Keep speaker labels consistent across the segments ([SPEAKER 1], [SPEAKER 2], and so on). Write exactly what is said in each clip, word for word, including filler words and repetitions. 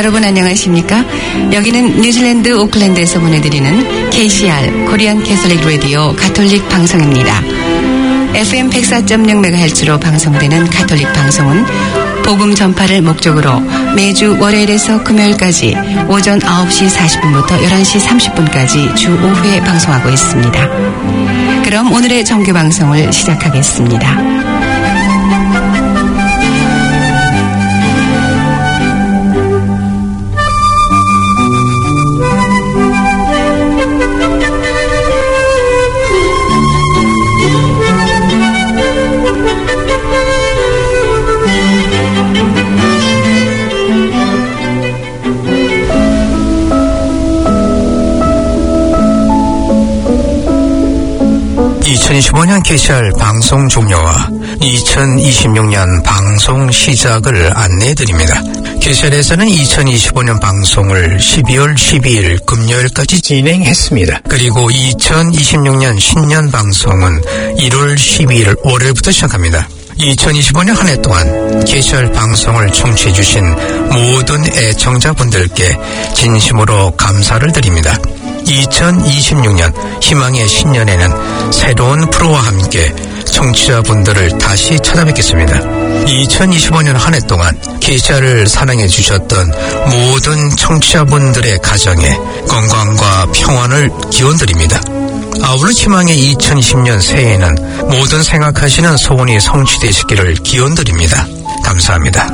[SPEAKER 1] 여러분 안녕하십니까? 여기는 뉴질랜드 오클랜드에서 보내드리는 케이씨알 코리안 캐톨릭 라디오 가톨릭 방송입니다. 에프엠 백사 점 영 메가헤르츠로 방송되는 가톨릭 방송은 복음 전파를 목적으로 매주 월요일에서 금요일까지 오전 아홉 시 사십 분부터 열한 시 삼십 분까지 주 오 회 방송하고 있습니다. 그럼 오늘의 정규 방송을 시작하겠습니다.
[SPEAKER 2] 이천이십오 년 케이씨알 방송 종료와 이천이십육 년 방송 시작을 안내해드립니다. 케이씨알에서는 이천이십오 년 방송을 십이월 십이일 금요일까지 진행했습니다. 그리고 이천이십육 년 신년 방송은 일월 십이일 월요일부터 시작합니다. 이천이십오 년 한 해 동안 케이씨알 방송을 청취해주신 모든 애청자분들께 진심으로 감사를 드립니다. 이천이십육 년 희망의 신년에는 새로운 프로와 함께 청취자분들을 다시 찾아뵙겠습니다. 이천이십오 년 한 해 동안 케이씨알을 사랑해 주셨던 모든 청취자분들의 가정에 건강과 평안을 기원드립니다. 아울러 희망의 이천이십 년 새해에는 모든 생각하시는 소원이 성취되시기를 기원드립니다. 감사합니다.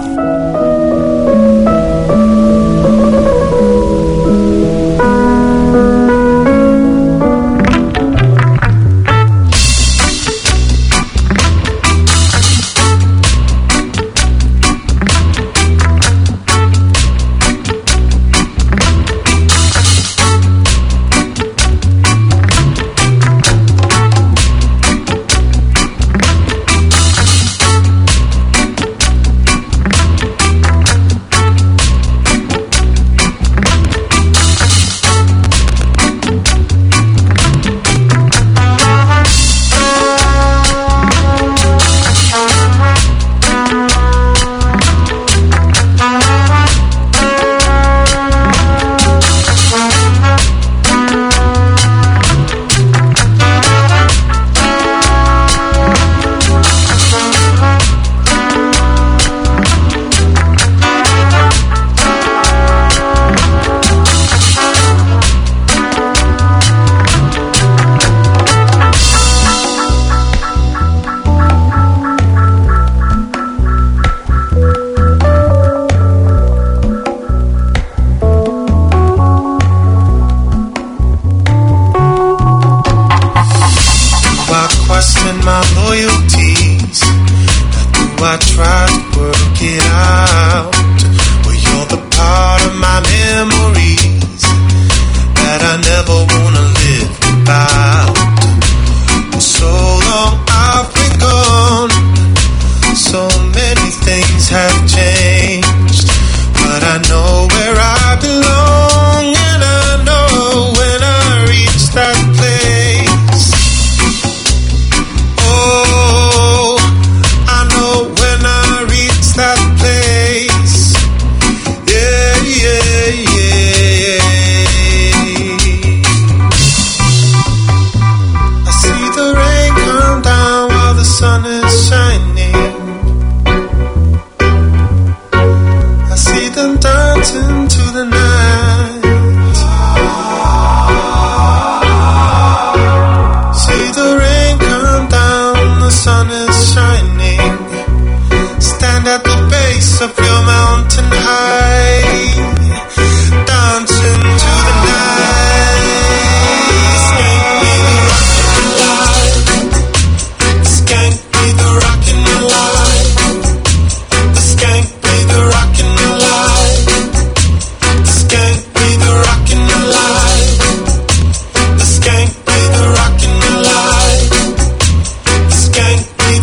[SPEAKER 3] Skank be the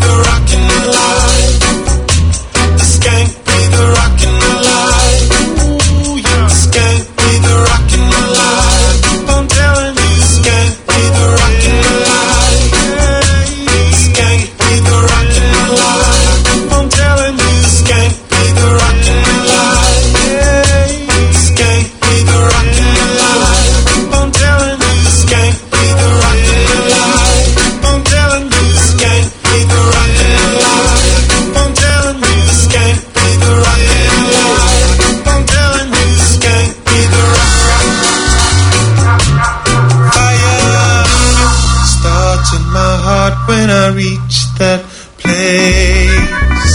[SPEAKER 3] that place.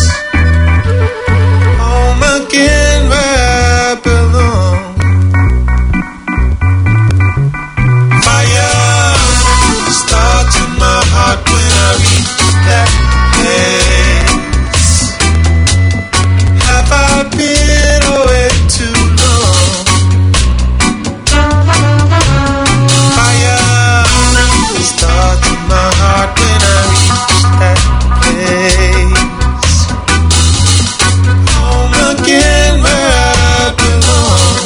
[SPEAKER 3] Home again where I belong. Fire starts in my heart when I reach that place. Have I been away too long? Fire starts in my heart when I reach that place. Home again where I belong.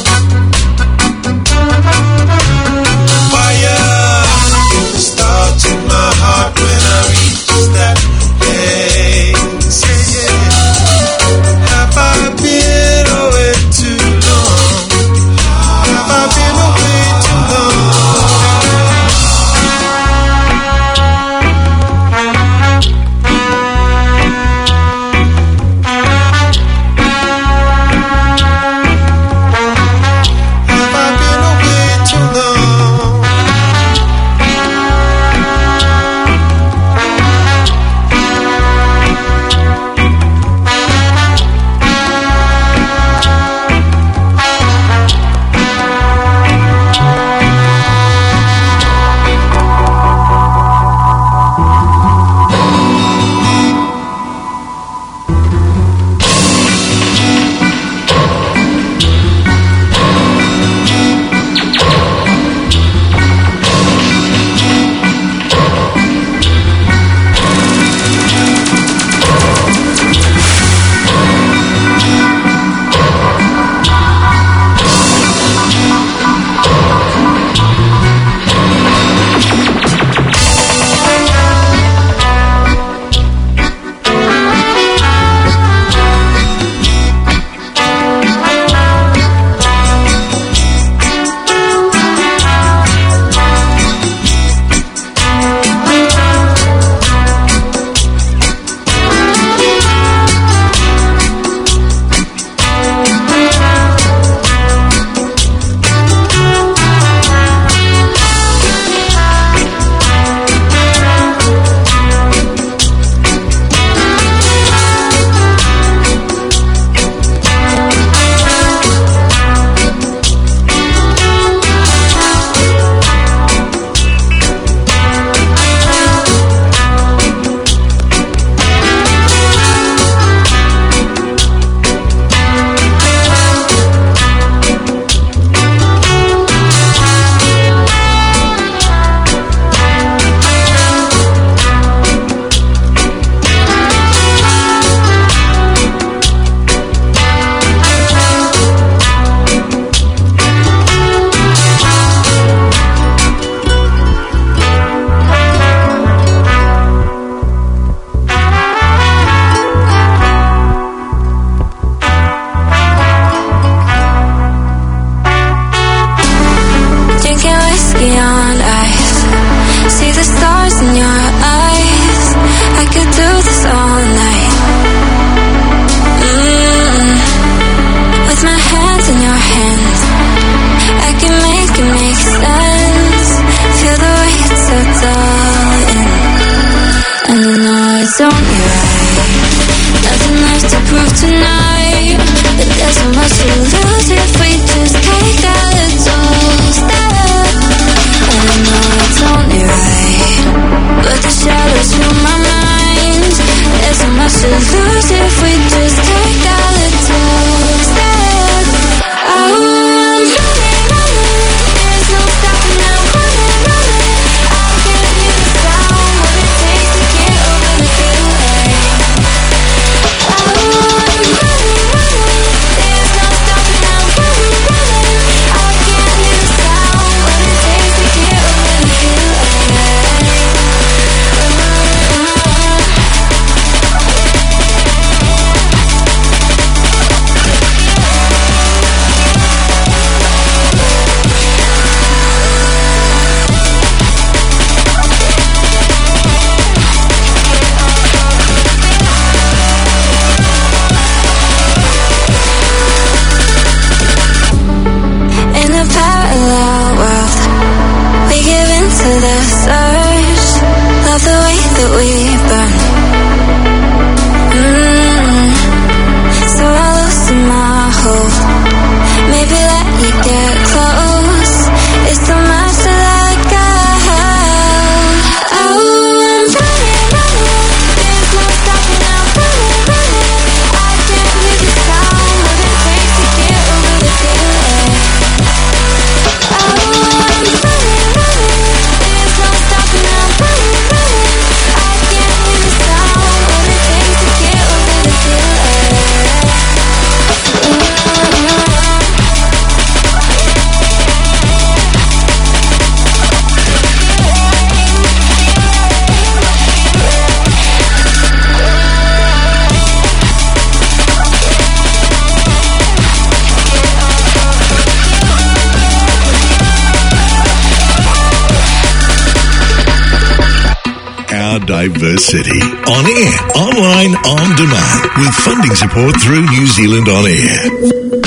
[SPEAKER 3] Fire starts in my heart when I reach that place. Have I been away too long? Have I been away too long? Have I been away too long?
[SPEAKER 4] There's no stopping diverse city. On air, online, on demand, with funding support through New Zealand On Air.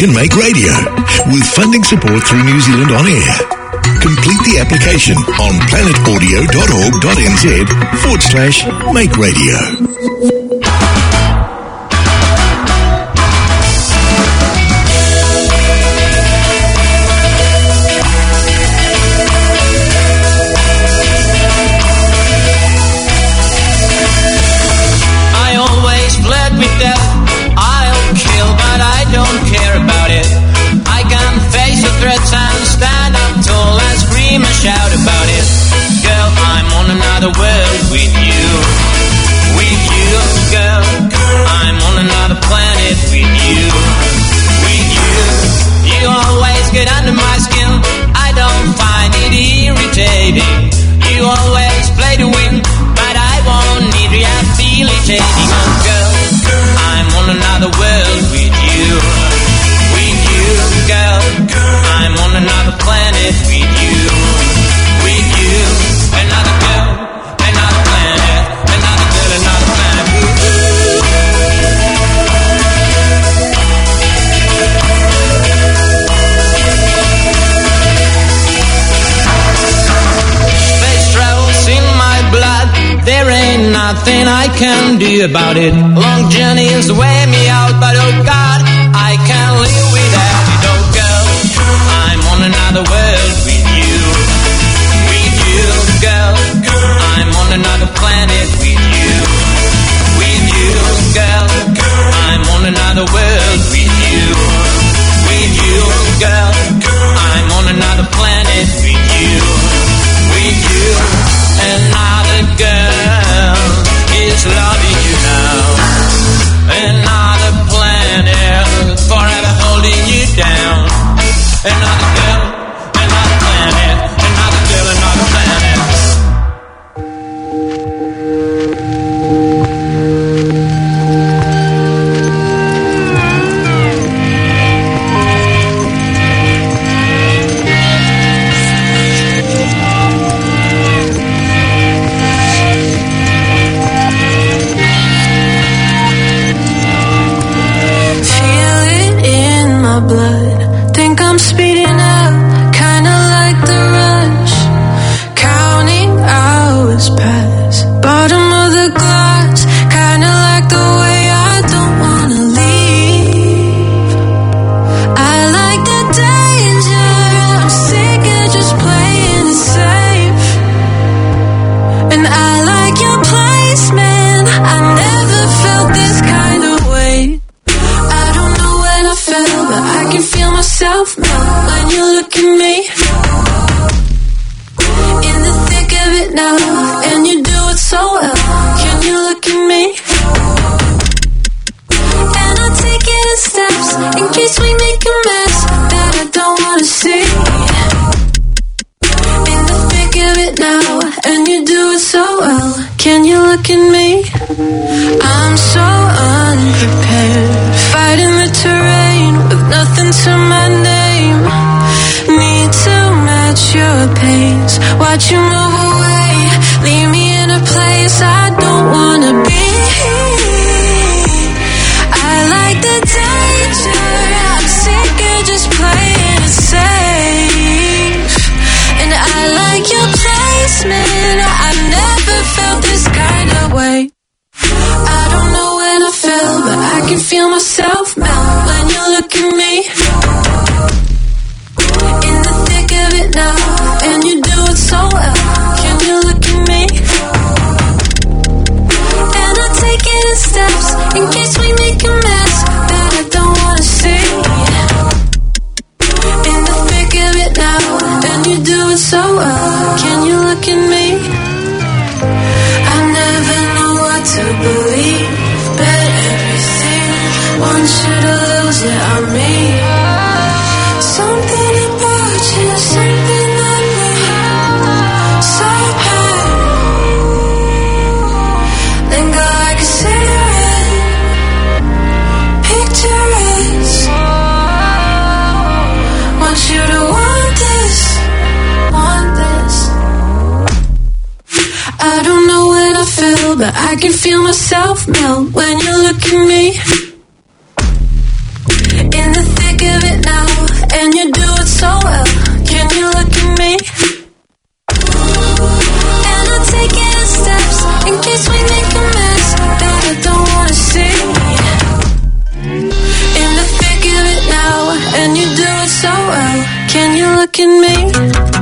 [SPEAKER 4] can make radio with funding support through New Zealand On Air. Complete the application on planetaudio.org.nz forward slash make radio.
[SPEAKER 5] Shout about it, girl, I'm on another world with you, with you, girl, I'm on another planet with you, with you, you always get under my skin, I don't find it irritating, you always play to win, but I won't need rehabilitating, oh girl, I'm on another world with you, with you, girl, I'm on another planet with you. With you, another girl, another planet, another girl, another planet. Space travels in my blood, there ain't nothing I can do about it. Long journeys wear me out, but oh God, I can't live without it. Oh girl, I'm on another world with you. Girl, I'm on another planet with you, with you, girl, I'm on another world with you, with you, girl, I'm on another planet with you, with you, another girl is loving you now, another planet forever holding you down, another girl, another planet, another girl, another planet.
[SPEAKER 6] Blood, think I'm speeding up, kinda like the rush, counting hours past, bottom of the glass, kinda like the way I don't wanna leave. I like the danger, I'm sick of just playing it safe, and I like your placement, I never felt this kind of way. I don't know when I felt, but I can feel myself melt when you look at me. In the thick of it now, and you do it so well. Can you look at me? And I take it in steps in case we make a mess that I don't wanna see. In the thick of it now, and you do it so well. Can you look at me? I'm so unprepared, fighting the terrain with nothing to my name. Need to match your pace, watch you move away, leave me in a place I don't wanna be. I like the danger, I'm sick of just playing it safe, and I like your placement, I never felt this kind of way. I don't know when I fell, but I can feel myself melt when you look at me. In the thick of it now, and you do it so well. Can you look at me? And I take it in steps in case we make a mess that I don't wanna see. In the thick of it now, and you do it so well. Can you look at me? I never know what to believe, bet everything, want you to lose it on me. Something about you, something I need, so high, linger like a cigarette, picturesque, want you to want this, want this. I don't know when I feel, but I can feel myself melt when you look at me. In the thick of look at me.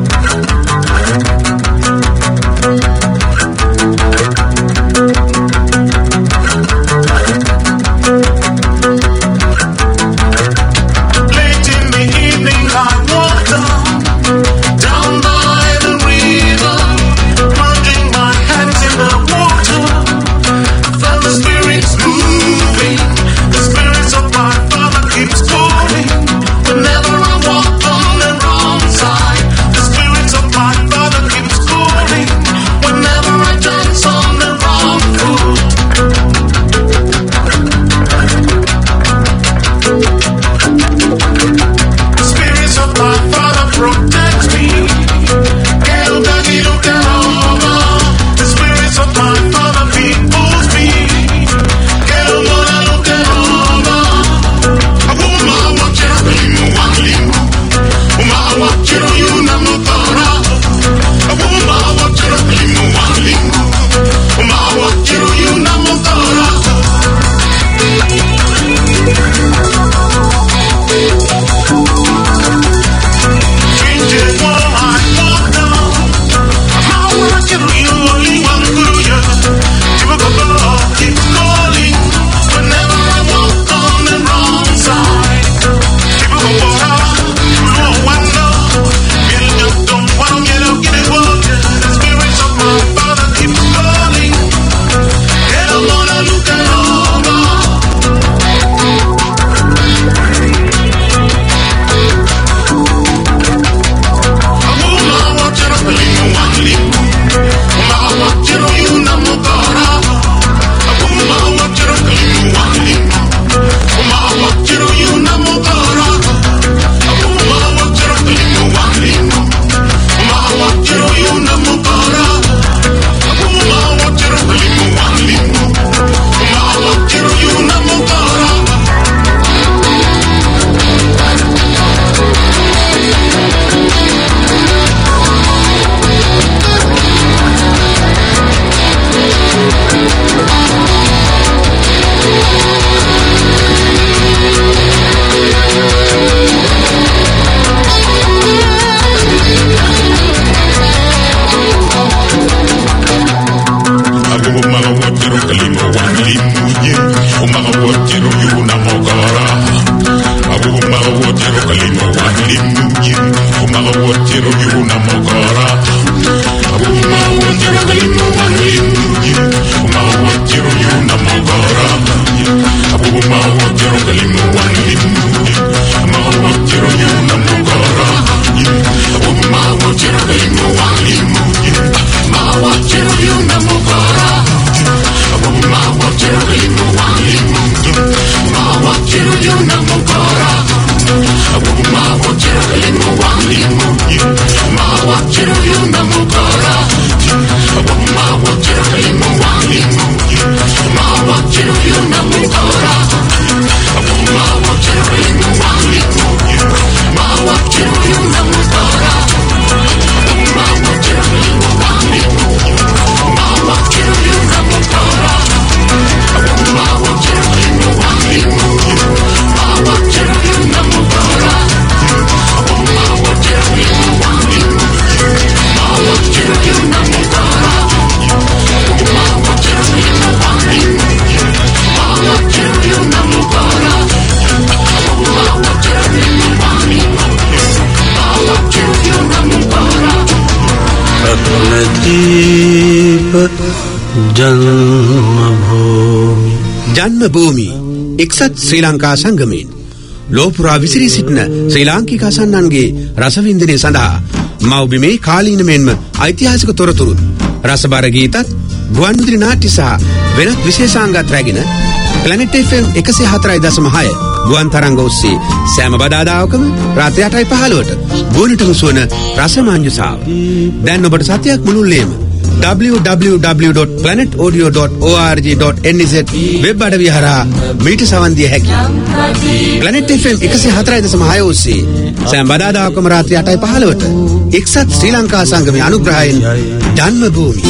[SPEAKER 7] ජන්මභූමි ජන්මභූමි එක්සත් ශ්‍රී ලංකා සංගමයෙන් ලෝපුරා විසිරී සිටින ශ්‍රී ලාංකික අසන්නන්ගේ රසවින්දනය සඳහා මව්බිමේ කාලීන මෙන්ම ඓතිහාසික තොරතුරු රසබර ගීතත් ගුවන්විදුලි නාට්‍ය සහ වෙනත් විශේෂාංගත් රැගෙන Planet එෆ් එම් එකසිය හතරයි දශම හය ගුවන් තරංග ඔස්සේ සෑම බදාදාවකම රාත්‍රී අටයි පහළොවට ගුවනට මුසුවන රසමාංජුසාව දැන් ඔබට සතියක් මුළුල්ලේම w w w dot planet audio dot org dot n z web අඩවිය හරහා මීට සවන් දිය හැකියි. Planet එෆ් එම් එකසිය හතරයි දශම හය ඔස්සේ සෑම බදාදාවකම රාත්‍රී අටයි පහළොවට එක්සත් ශ්‍රී Lanka සංගමයේ අනුග්‍රහයෙන් ජන්මභූමි.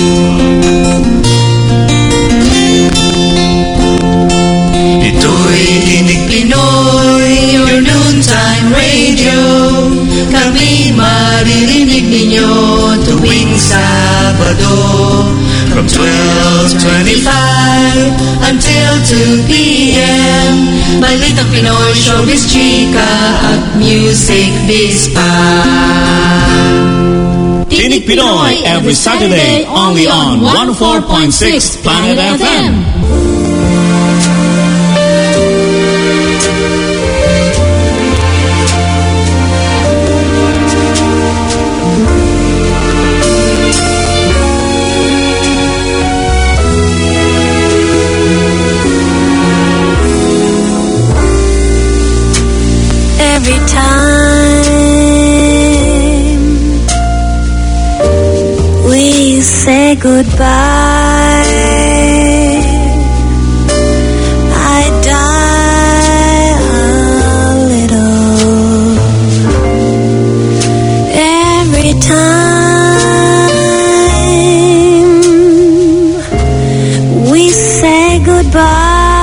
[SPEAKER 8] Ito'y Tinig Pinoy, your noontime radio. Kami Romeo tuwing Sabado from twelve twenty-five until two p.m. Balitang Pinoy, showbiz, chika at music biz pa.
[SPEAKER 9] Tinig Pinoy every Saturday only on one oh four point six Planet F M.
[SPEAKER 6] Every time we say goodbye, I die a little. Every time we say goodbye,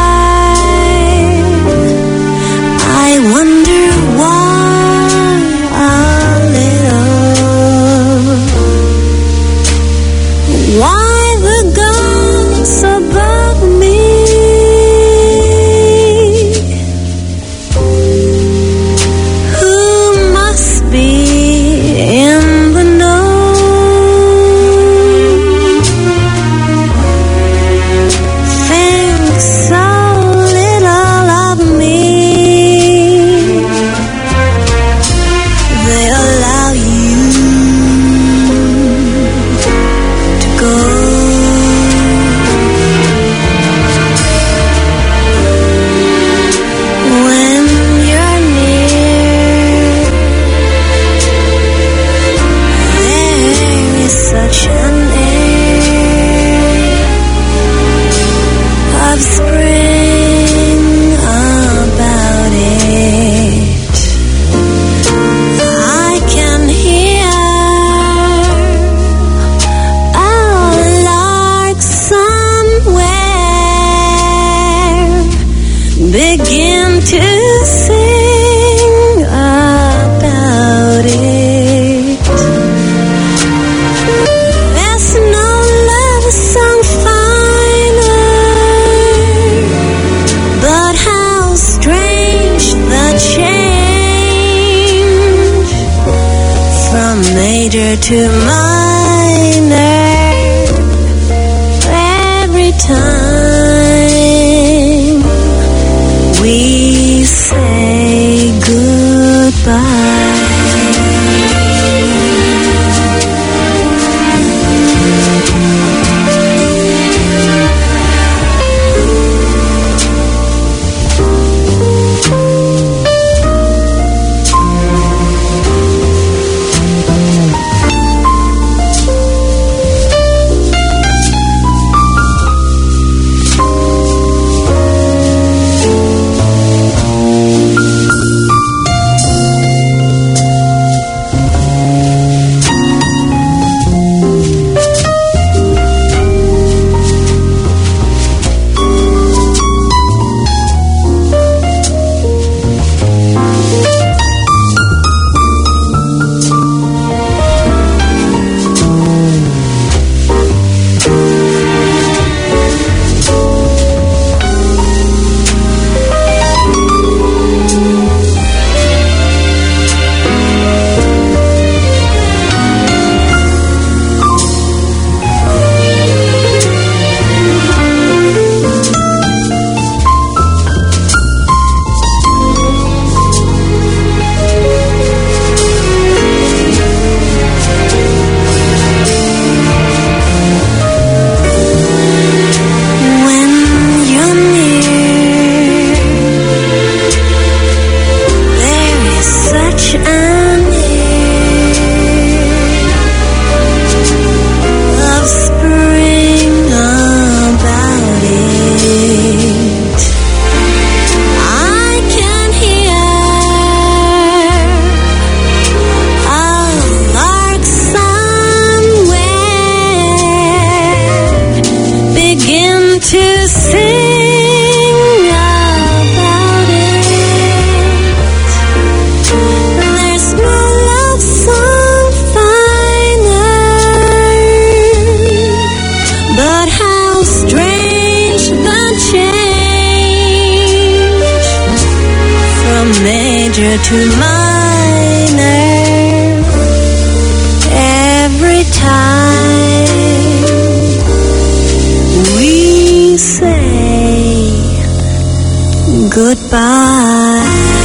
[SPEAKER 6] to minor every time we say goodbye. major to minor every time we say goodbye.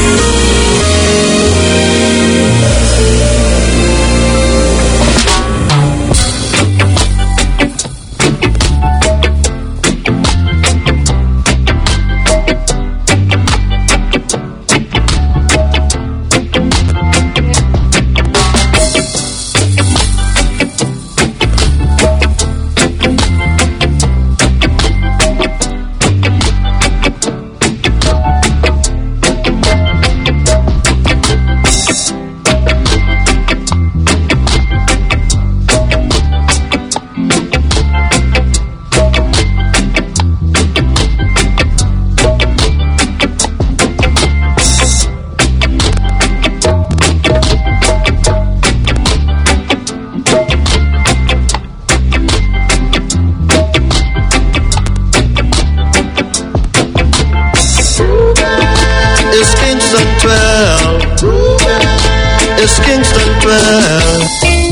[SPEAKER 3] It's Kingston twelve.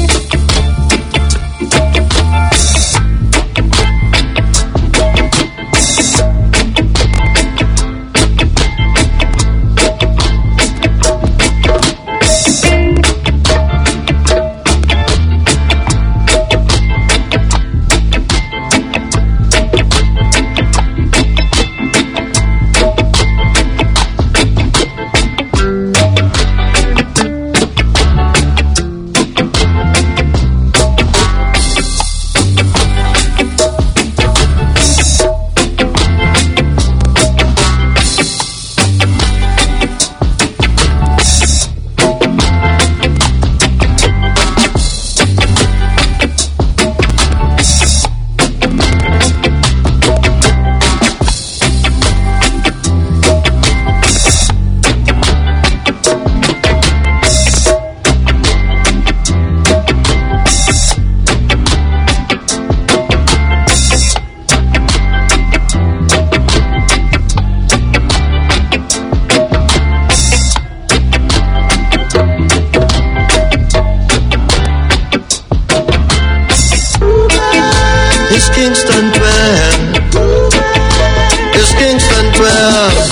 [SPEAKER 3] It's Kingston twelve. It's Kingston twelve.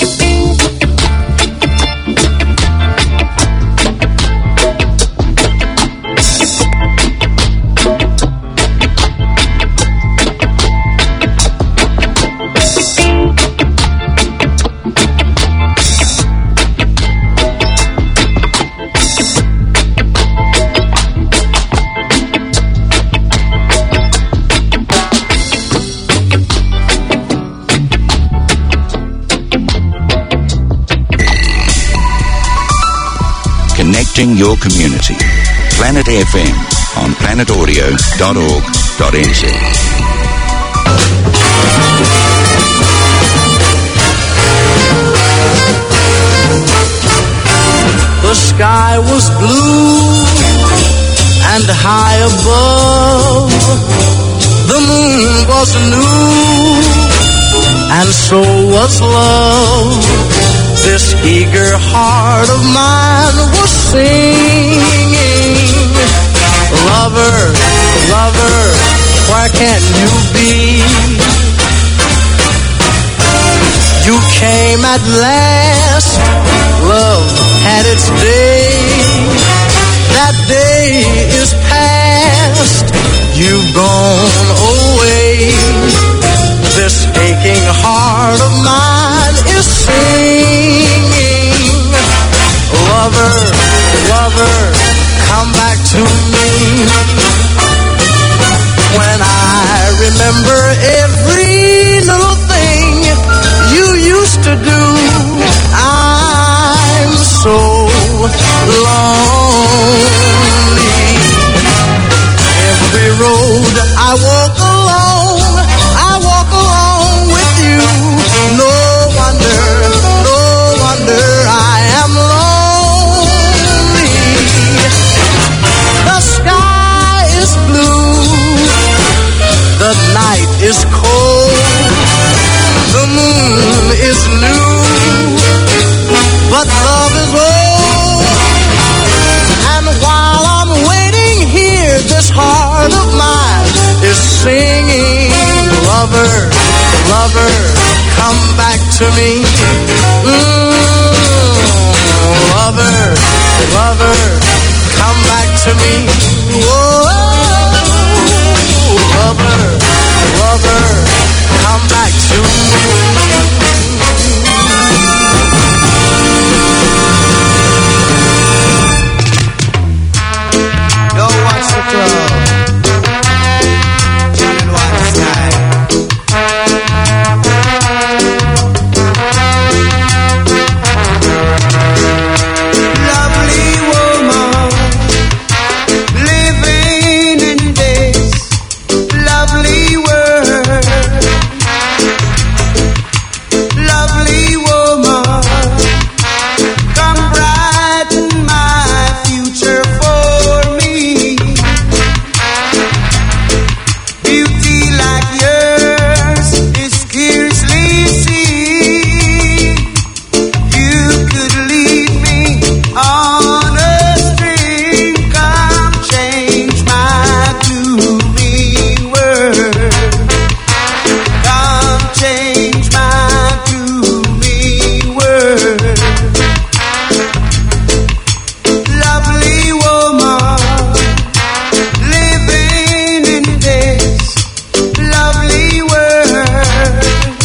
[SPEAKER 10] Connecting your community. Planet F M on planet audio dot org dot n z.
[SPEAKER 3] The sky was blue and high above. The moon was new and so was love. This eager heart of mine was singing. Lover, lover, where can you be? You came at last, love had its day. That day is past, you've gone away. This aching heart of mine is singing. Lover, lover, come back to me. When I remember every little thing you used to do, I'm so lonely. Every road I walk alone, I walk alone with you. No wonder, no wonder I am lonely. The sky is blue, the night is cold, the moon is new, but love is old. this heart of mine is singing. Lover, lover, come back to me. Mm, lover, lover, come back to me. Whoa, lover, lover, come back to me. Yo, what's the trouble? John and White Sky. Lovely woman, living in this lovely world. Lovely woman, come brighten my future for me. Beauty like yours is scarcely seen. You could lead me on a string, come change my gloomy world. Come change my gloomy world. Lovely woman, living in this lovely world.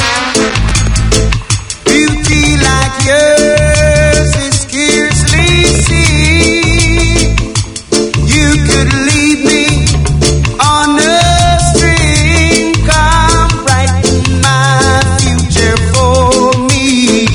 [SPEAKER 3] Beauty like yours is scarcely seen. You could lead me on a string, come brighten my future for me.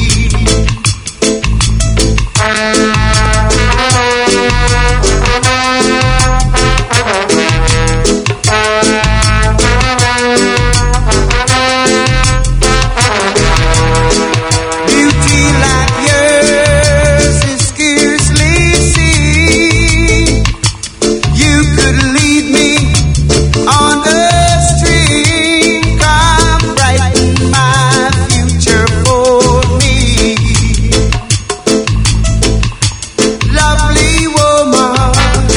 [SPEAKER 3] Beauty like yours is scarcely seen. You could lead me on a string, come brighten my future for me. Lovely woman,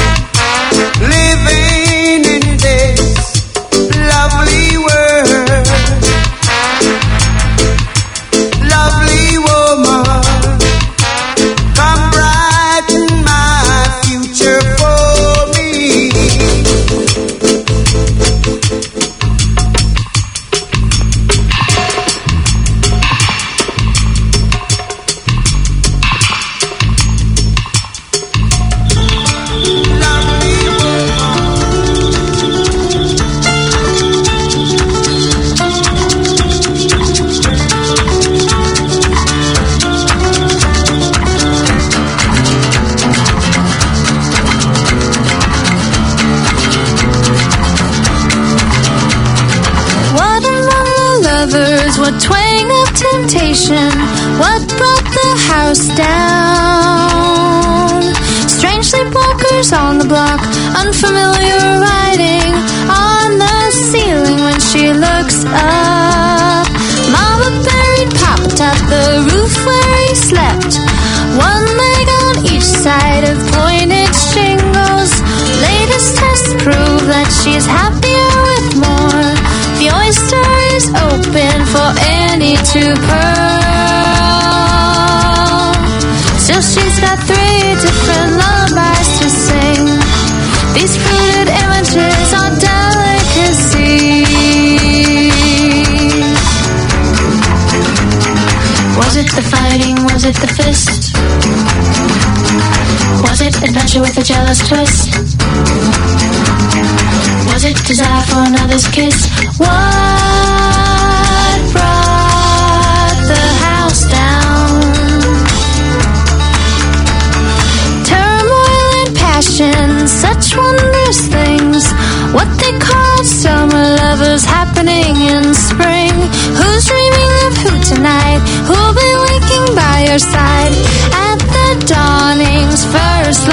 [SPEAKER 3] living in this lovely world. Lovely woman, come brighten my future for me. Lovely
[SPEAKER 6] What among the lovers, what twang of temptation, what brought the house down? Strange sleepwalkers on the block, unfamiliar writing on the ceiling when she looks up. Mama buried Papa tapped the roof where he slept, one leg on each side of pointed shingles. Latest tests prove that she's happier with more. The oyster is open for Annie to pearl. Still she's got three different lullabies to sing. These fruited images are delicacies. Was it the fighting? Was it the fist? Was it adventure with a jealous twist? Was it desire for another's kiss? What brought the house down? Turmoil and passion, such wondrous things. What they call summer lovers happening in spring. Who's dreaming of who tonight? Who'll be waking by your side at the dawning's first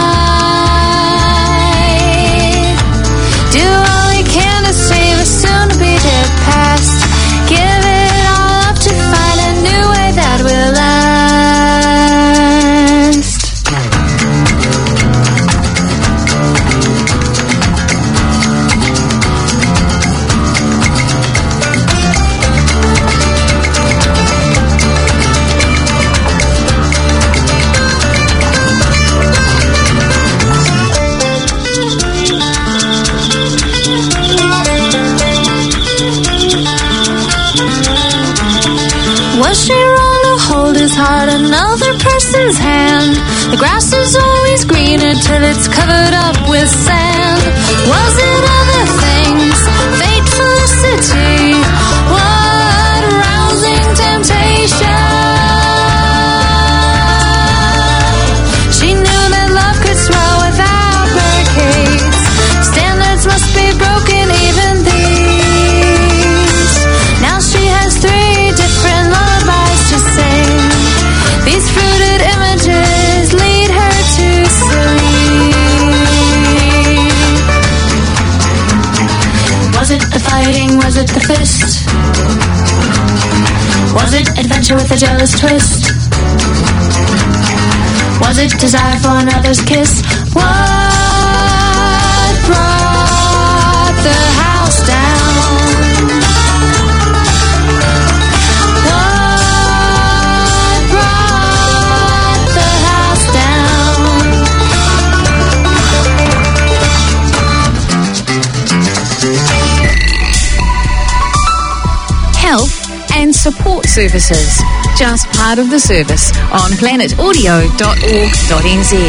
[SPEAKER 6] light? Do all we can to save a soon-to-be dead past. Give it all up to find a new way that will last. land. The grass is always greener till it's covered up with sand. Was it other things? Fate, felicity? What rousing temptation? She knew that love could swell without barricades. Standards must be broken, even these. Now she has three different lullabies to sing. These fruited images lead her to sleep. Was it the fighting? Was it the fist? Was it adventure with a jealous twist? Was it desire for another's kiss? What brought the house down? What brought the house down?
[SPEAKER 11] Health and support services. Just part of the service on planet audio dot org dot n z.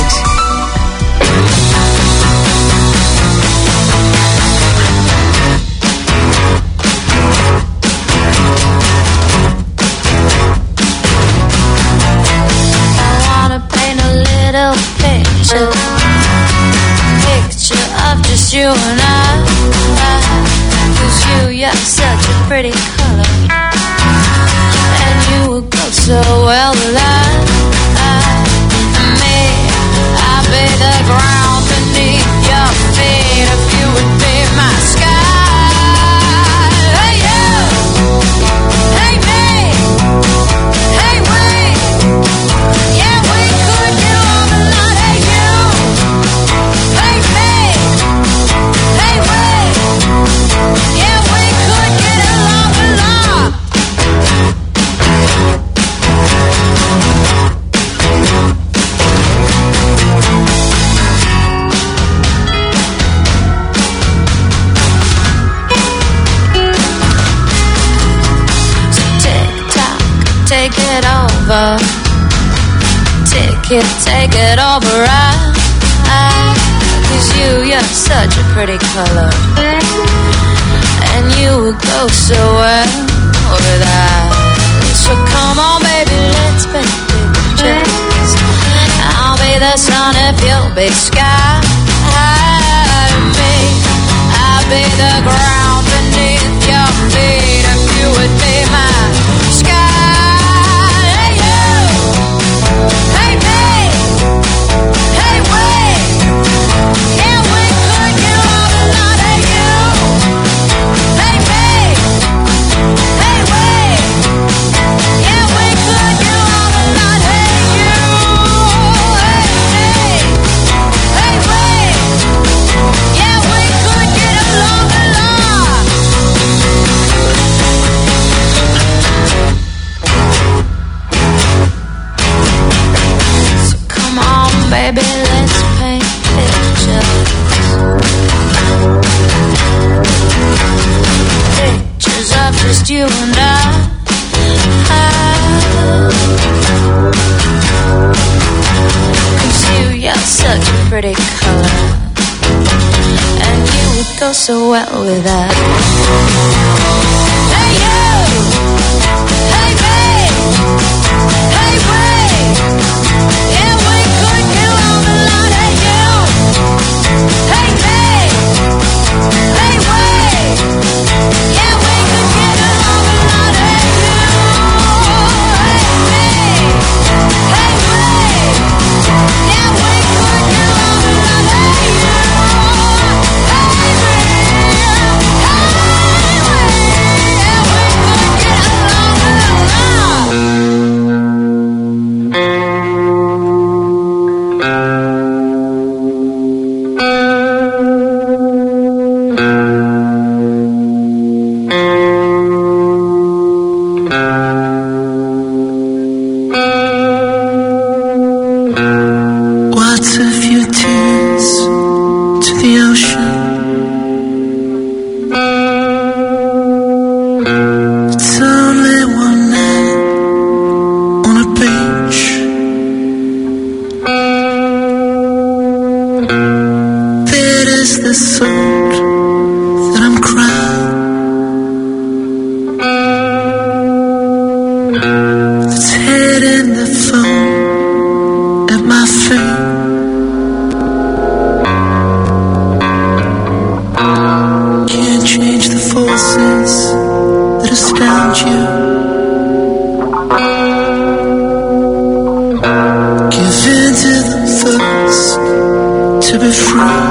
[SPEAKER 6] I wanna paint a little picture, picture of just you and I. Cause you, you're such a pretty color, and you would go so well with that. Me, I'd be the ground beneath your feet if you would be my sky. Hey you, hey me, hey we, yeah we could get along a lot. Hey you, hey me, hey we, yeah we could get along a lot. Take it over, take it, take it over, right? Cause you, you're such a pretty color, and you would go so well with that. So come on baby, let's paint pictures. I'll be the sun if you'll be sky. Me, I'll be the ground beneath your feet if you would be my sky. Hey me, hey we, yeah we could get along a lot. Hey you, hey me, hey we, yeah we could get along a lot. Hey you, hey me, hey we, yeah we could get along a lot. Come on, baby, let's paint pictures. Pictures of just you and I. Cause you, you're such a pretty color, and you would go so well with that. Hey you, hey me, hey we, yeah we could get along a lot. Hey you, hey me, hey we, yeah we could get along a lot. Hey you, hey me, hey we, yeah we could get along a lot. Hey you, hey me, hey we, yeah we could get along a
[SPEAKER 8] What's a few tears to the ocean? It's only one man on a beach. the salt that I'm crying? That's hitting the phone at my feet. Can't change the forces that astound you. Give in to the thirst to be free.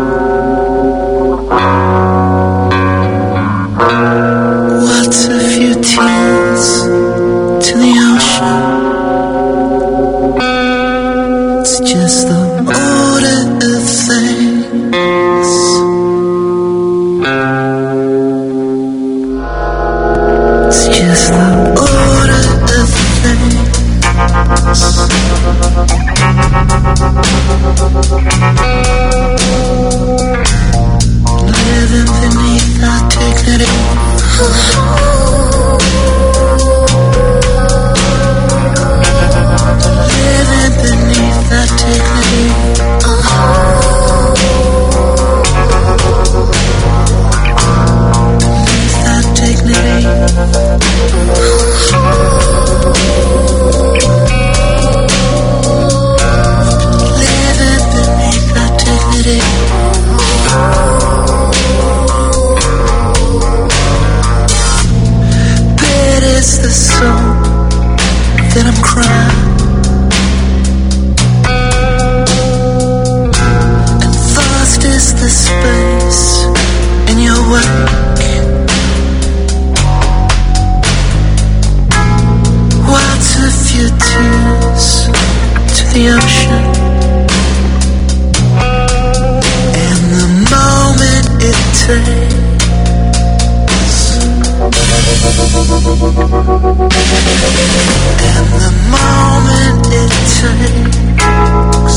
[SPEAKER 8] What a few tears to the ocean. It's just the order of things. It's just the order of things. Living beneath our dignity. Living beneath our dignity. Beneath our dignity. Living beneath our dignity. Is the song that I'm crying, and vast is the space in your wake. What a few tears to the ocean, and the moment it takes. And the moment it takes.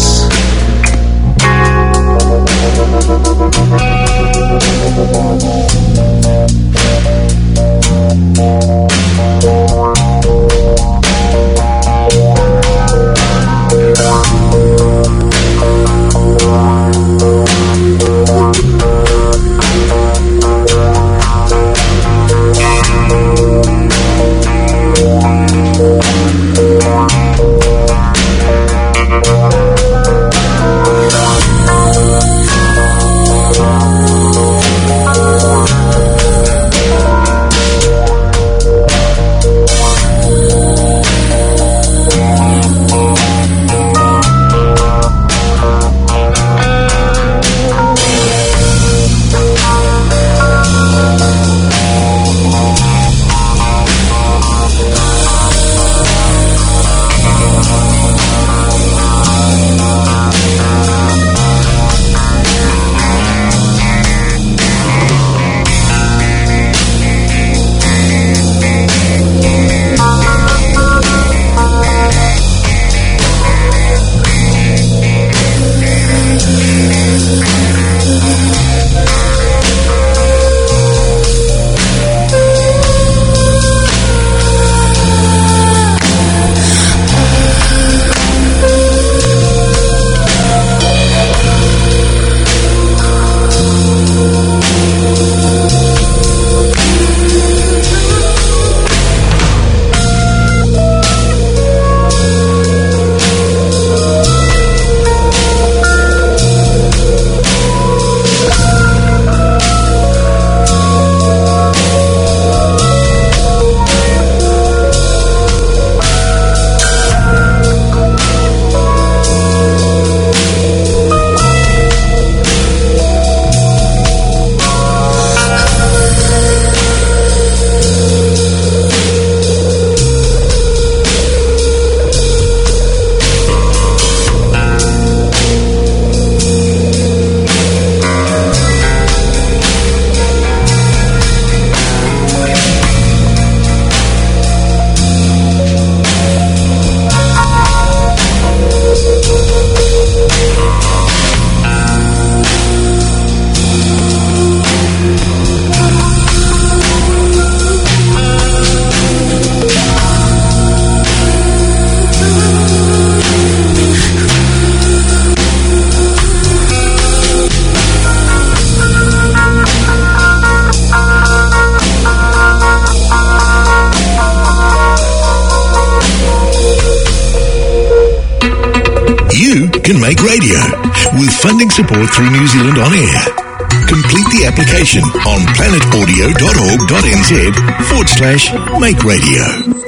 [SPEAKER 4] can make radio with funding support through New Zealand On Air. Complete the application on planetaudio.org.nz forward slash make radio.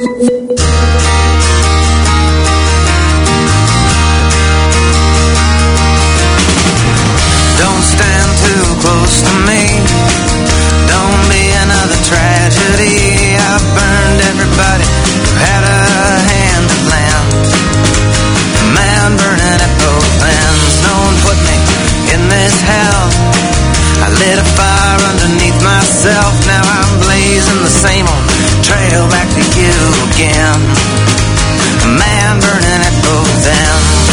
[SPEAKER 12] Don't stand too close to me. Don't be another tragedy. I've burned everybody who had a hand to lend. Man burning at both ends. No one put me in this hell. I lit a fire underneath myself. Now I'm blazing the same old trail back to you again. Man burning at both ends.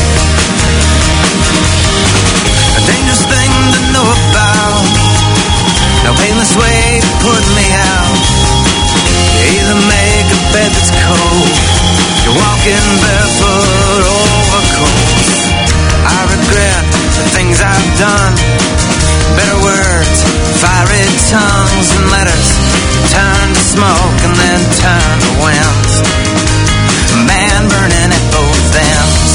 [SPEAKER 12] A dangerous thing to know about. No painless way to put me out. You either make a bed that's cold. You're walking barefoot over coals. I regret the things I've done. Better words, fiery tongues and letters turn to smoke and then turn to winds. Man burning at both ends.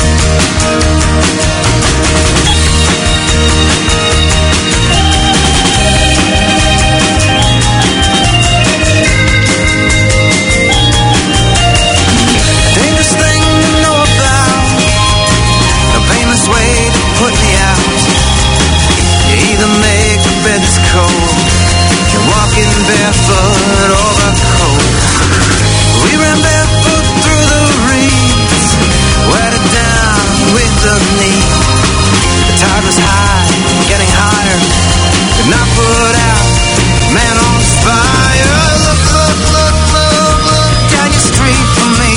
[SPEAKER 12] Dangerous thing to know about. No painless way to put me out. You either make a bed that's cold. You're walking barefoot over cold. We ran barefoot through the reeds, wetted down with the knee. The tide was high, getting higher. Could not put out, man on fire. Look, look, look, look, look down your street for me.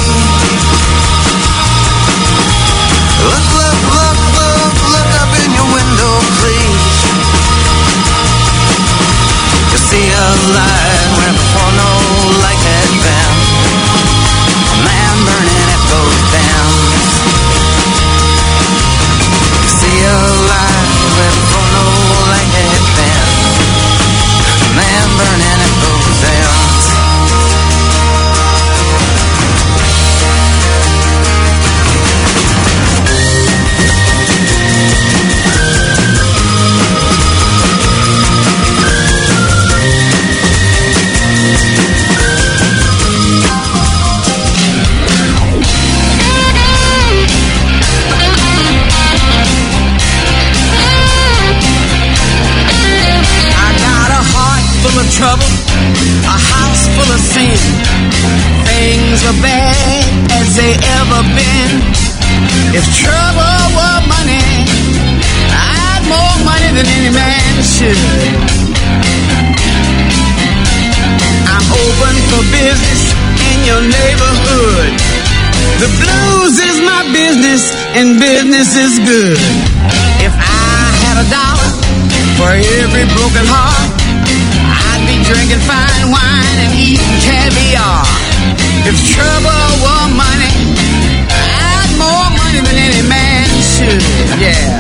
[SPEAKER 12] Look, look, look, look, look up in your window, please. You'll see a light where before no light had been. A man burning at both ends. You'll see a light where before no light had been. A man burning at both ends. Trouble, a house full of sin. Things are bad as they ever been. If trouble were money, I'd more money than any man should. I'm open for business in your neighborhood. The blues is my business and business is good. If I had a dollar for every broken heart, I'd be drinking fine wine and eating caviar. If trouble were money, I'd more money than any man should, yeah.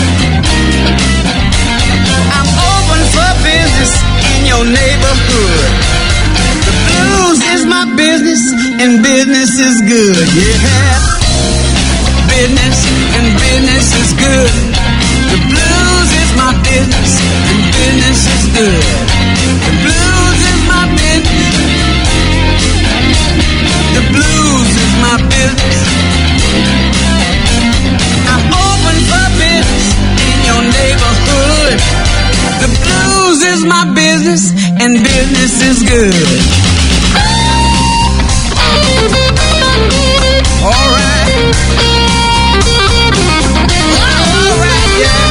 [SPEAKER 12] I'm open for business in your neighborhood. The blues is my business and business is good, yeah. Business and business is good. The blues is my business and business is good. The blues is my business. The blues is my business. I'm open for business in your neighborhood. The blues is my business and business is good. All right. All right, yeah.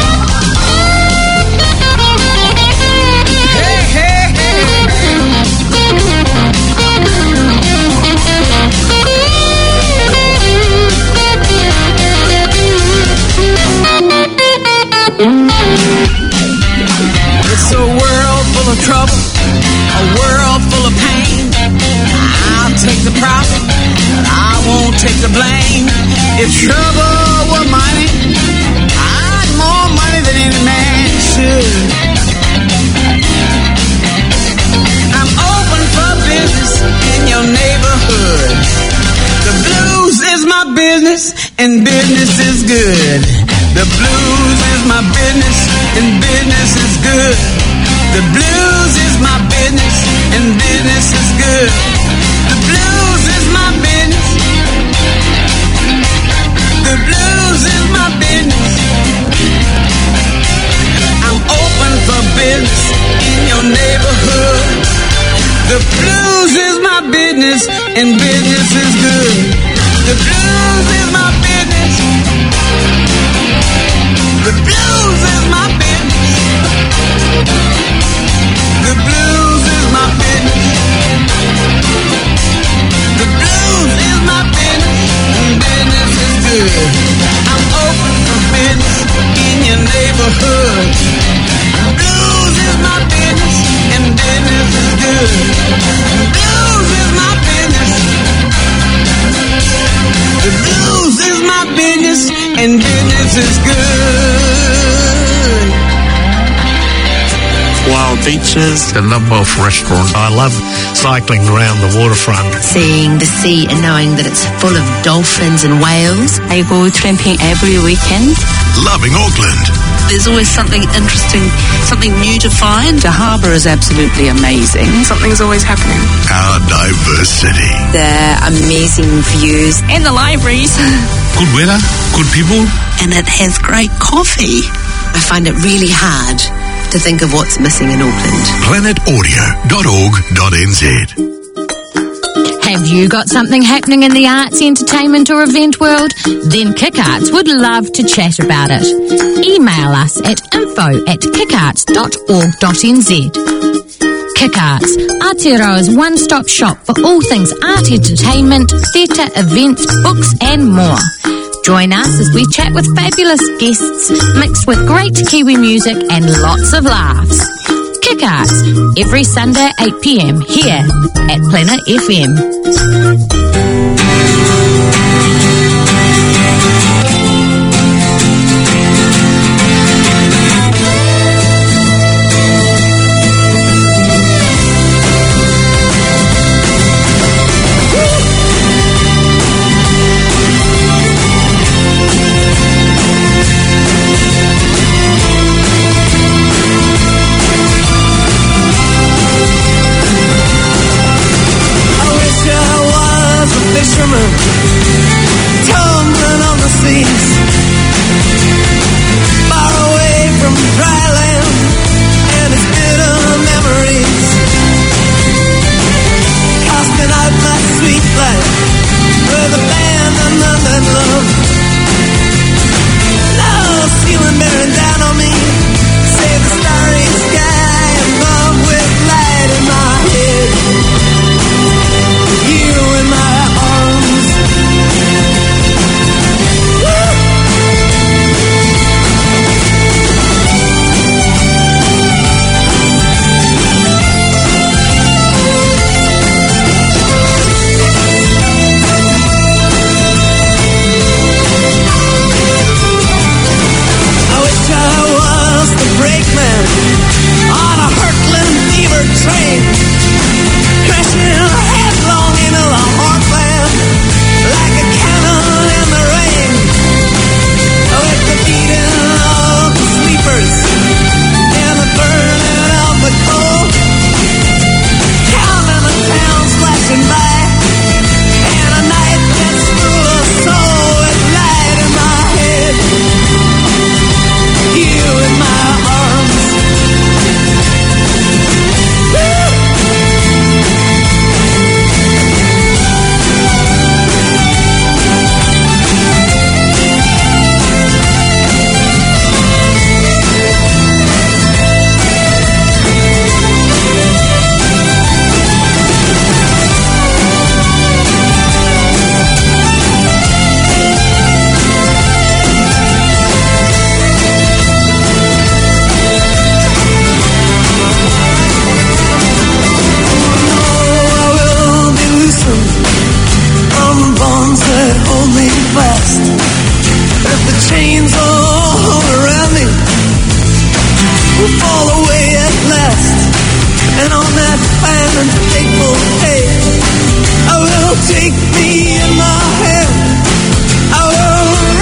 [SPEAKER 12] It's a world full of trouble, a world full of pain. I'll take the profit, but I won't take the blame. If trouble were money, I'd more money than any man should. I'm open for business in your neighborhood. The blues is my business and
[SPEAKER 3] and business is good. The blues is my business and business is good. The blues is my business and business is good. The blues is my business. The blues is my business. I'm open for business in your neighborhood. The blues is my business and business is good. The blues is my business. The blues is my business. The blues is my business. The blues is my business and business is good. I'm open for business in your neighborhood. The blues is my business and business is good. The blues is my business. The blues is my business and business is good.
[SPEAKER 13] Wild beaches, a number of restaurants. I love cycling around the waterfront.
[SPEAKER 14] Seeing the sea and knowing that it's full of dolphins and whales.
[SPEAKER 15] I go tramping every weekend.
[SPEAKER 4] Loving Auckland.
[SPEAKER 16] There's always something interesting, something new to find.
[SPEAKER 15] The harbour is absolutely amazing.
[SPEAKER 16] Something's always happening.
[SPEAKER 4] Our diverse city.
[SPEAKER 14] The amazing views.
[SPEAKER 16] And the libraries.
[SPEAKER 4] Good weather, good people.
[SPEAKER 16] And it has great coffee.
[SPEAKER 14] I find it really hard to think of what's missing in Auckland.
[SPEAKER 4] planet audio dot org dot n z.
[SPEAKER 11] Have you got something happening in the arts, entertainment or event world? Then KickArts would love to chat about it. Email us at info at kickarts dot org dot n z. KickArts, Aotearoa's one-stop shop for all things art, entertainment, theatre, events, books and more. Join us as we chat with fabulous guests, mixed with great Kiwi music and lots of laughs. KickArts, every Sunday eight p m here at Planet F M.
[SPEAKER 3] Tumbling on the seas, far away from dry land and its bitter memories, casting out my sweet life with abandonment and love. Now ceiling bearing down on me, save the starry sky above with light in my head. You in my arms. Take me in my hand, I will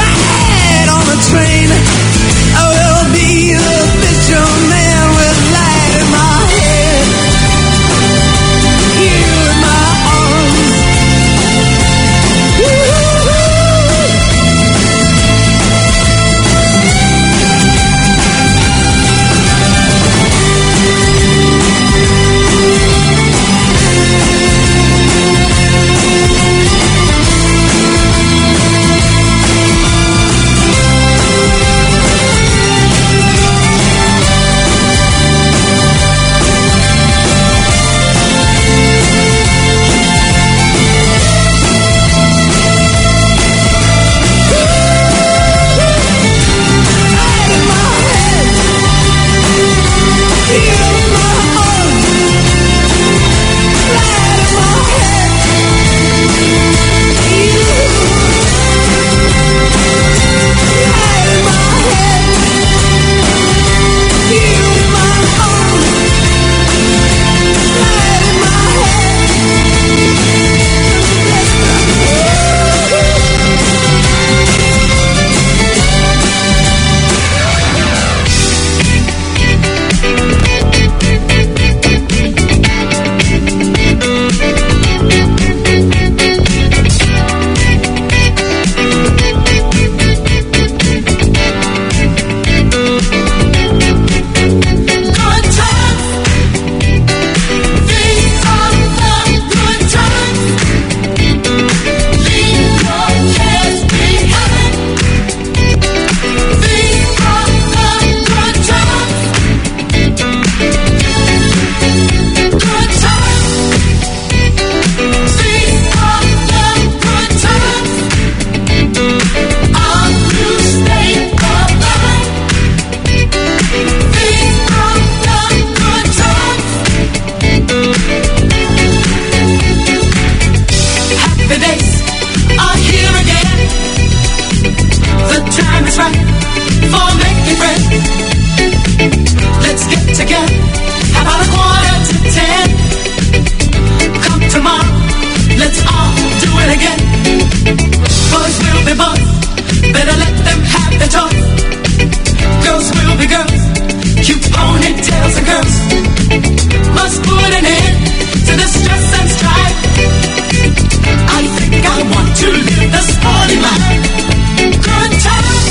[SPEAKER 17] is right for making friends. Let's get together about a quarter to ten. Come tomorrow, let's all do it again. Boys will be boys, better let them have their choice. Girls will be girls, cute ponytails and curls. Must put an end to the stress and strife. I think I want to live the sporty life. Good times,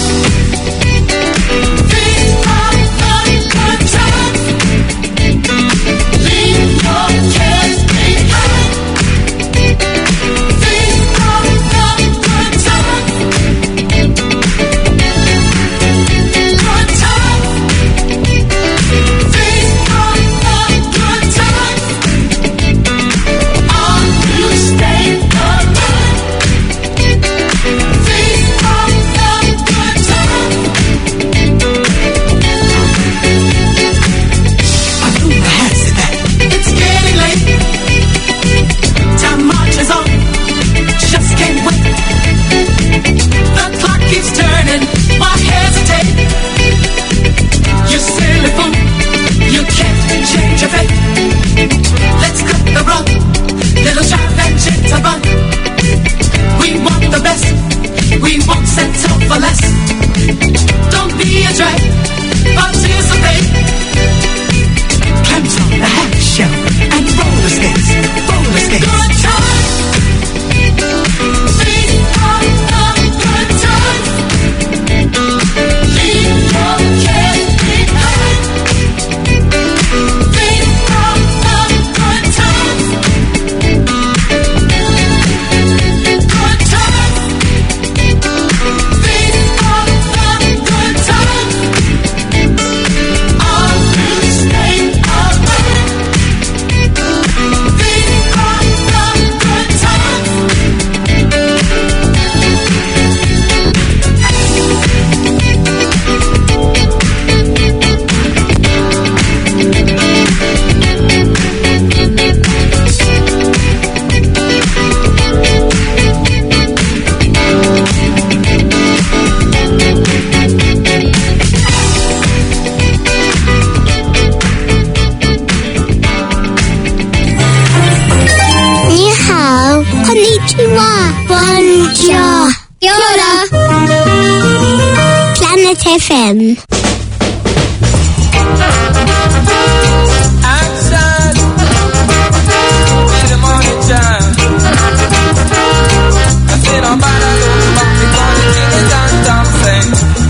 [SPEAKER 17] these are the good times. Leave your cares behind. These are the good times. Good times. These are the good times. Are you staying alive? These are the good times. I threw my hats at that. It's getting late. Time marches on. Just can't wait. The clock keeps turning. Why hesitate? You silly fool. You can't change your fate. Let's cut the rug. Little sharp and gentle run. We want the best. We won't settle for less. Don't be a drag. Participate. Clamps on the half shell and roller skates. Roller skates. Good times. These are the good times. Leave your cares behind. These are the good times. Good times. These are the good times. Are you staying alive? These are the good times.
[SPEAKER 18] Ni hao, konnichiwa, bonjour, Yoda. Planet F M.
[SPEAKER 19] Action in the morning time. I sit on by the look back because the king is on dancing.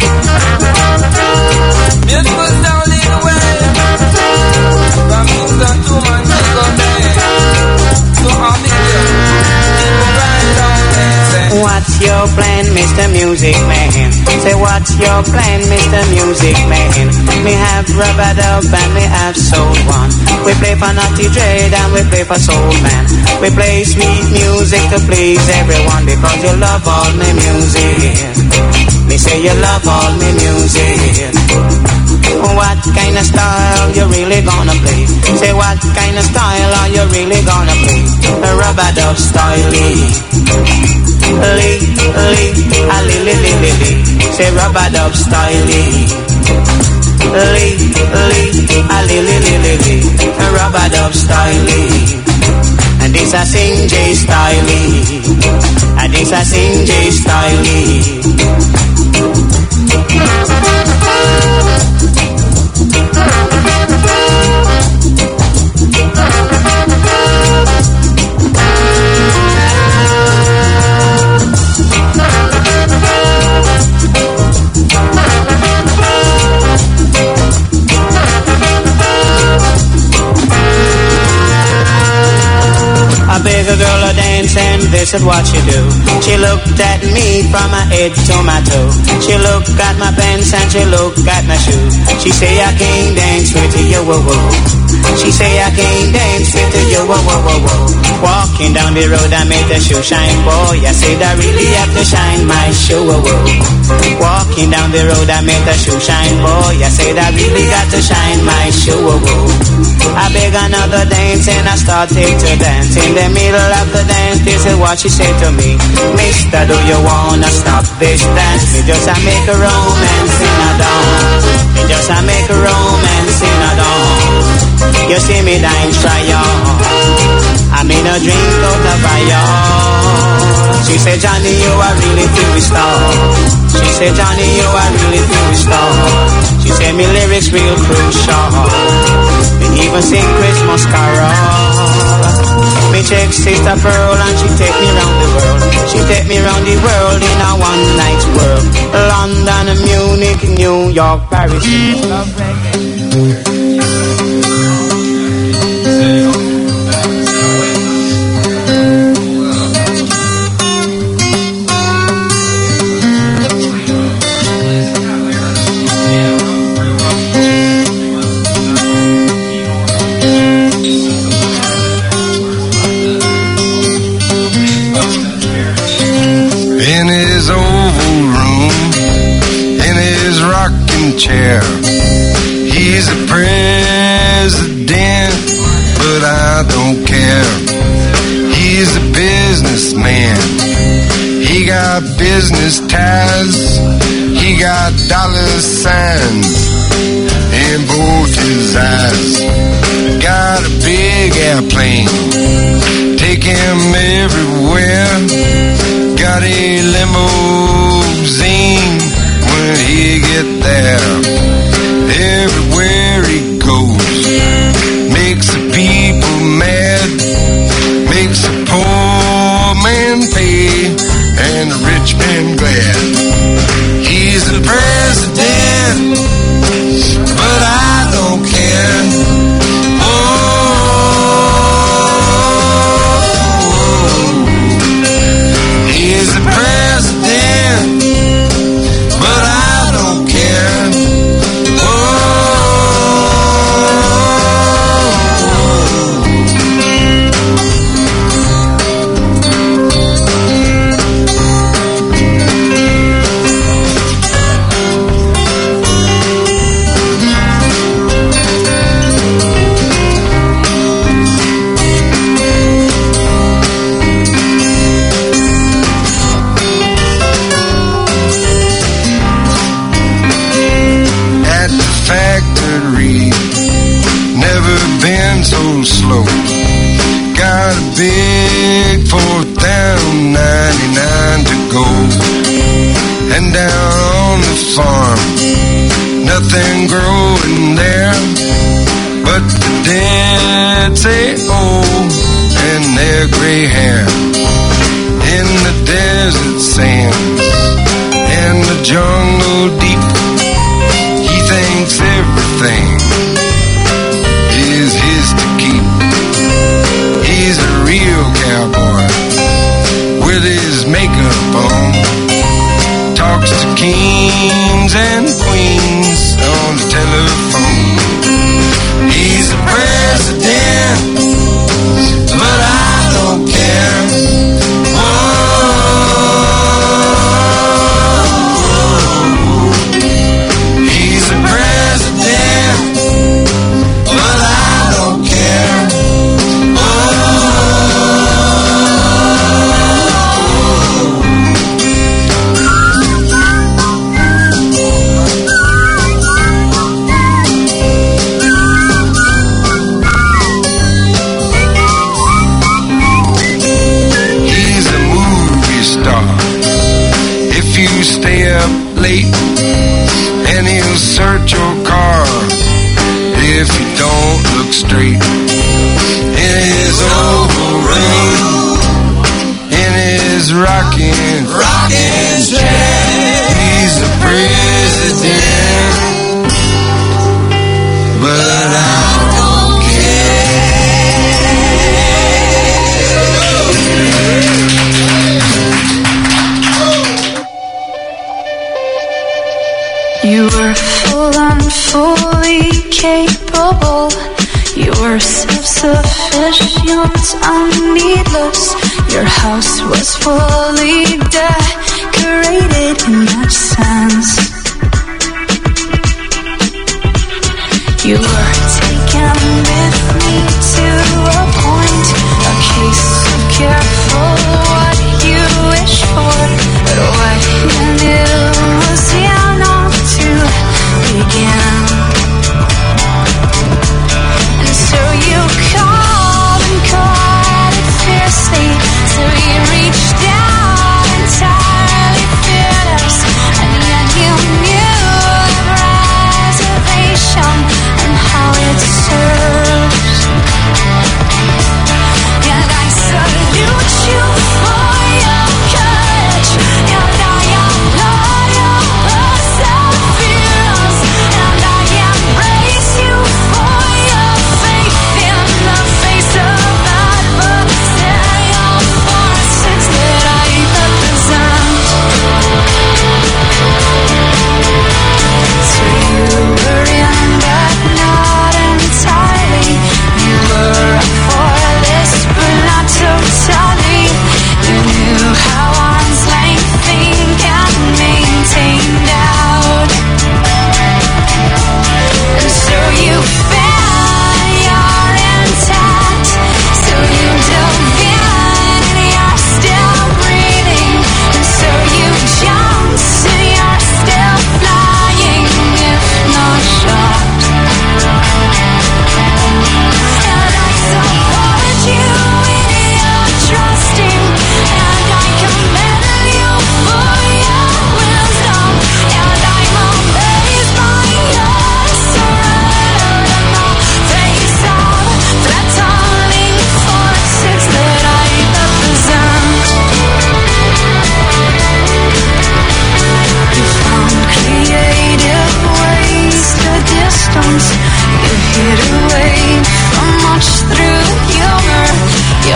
[SPEAKER 19] Music was down in the way. From Kingston to Montego Bay. So I'll be here. People right on dancing.
[SPEAKER 20] What's your plan, Mister Music Man? Say what's your plan, Mister Music Man? Me have rubber dub and me have soul one. We play for Naughty Dread and we play for Soul Man. We play sweet music to please everyone because you love all me music. Me say you love all me music. What kind of style you really gonna play? Say what kind of style are you really gonna play? A rubber dub style. Lee, lee, a lee, lee, lee, lee, lee. Say rubber dub style. Lee, lee, a lee, lee, lee, lee, lee. A rubber dub style. And this a sing J style. And this a sing J style. A bigger girl a dance and this is what she do. She looked at me from my head to my toe. She looked at my pants and she looked at my shoe. She say I can't dance with you, whoa, whoa. She say I can't dance with you, whoa, whoa, whoa, whoa. Walking down the road I made the shoe shine, boy. I said I really have to shine my shoe, whoa, whoa. Walking walking down the road, I met a shoe shine boy. I said I really got to shine my shoe. I beg another dance and I started to dance. In the middle of the dance, this is what she said to me. Mister, do you wanna stop this dance? Me just I make a romance in a dawn. Me just I make a romance in a dawn. You see me dance try on. I made a drink out of fire. She said, Johnny, you are really too star. She said, Johnny, you are really too star. She said, me lyrics real crucial. We even sing Christmas carol. Me check Sister Pearl and she take me round the world. She take me round the world in a one night world. London, Munich, New York, Paris. Love reggae.
[SPEAKER 21] Chair. He's a president, but I don't care. He's a businessman. He got business ties. He got dollar signs in both his eyes. Got a big airplane, take him everywhere. Got a limousine when he get there. Everywhere he goes, makes the people mad, makes the poor man pay and the rich man glad. He's the president, but I don't care. Oh, he's the president, but I don't care. So slow, got a big four down, ninety-nine to go. And down on the farm, nothing growing there, but the dead say oh, and their gray hair. In the desert sands, in the jungle deep, he thinks everything is his to keep. He's a real cowboy with his makeup on. Talks to kings and queens on the telephone. He's the president, but I don't care. Whoa. He's the president, but I don't care. He's a movie star. If you stay up late, and he'll search your car if you don't look straight. In his oval ring, in his rocking, rocking chair, he's the president, but I don't
[SPEAKER 6] You were full and fully capable. You were self-sufficient and needless. Your house was fully decorated in that sense.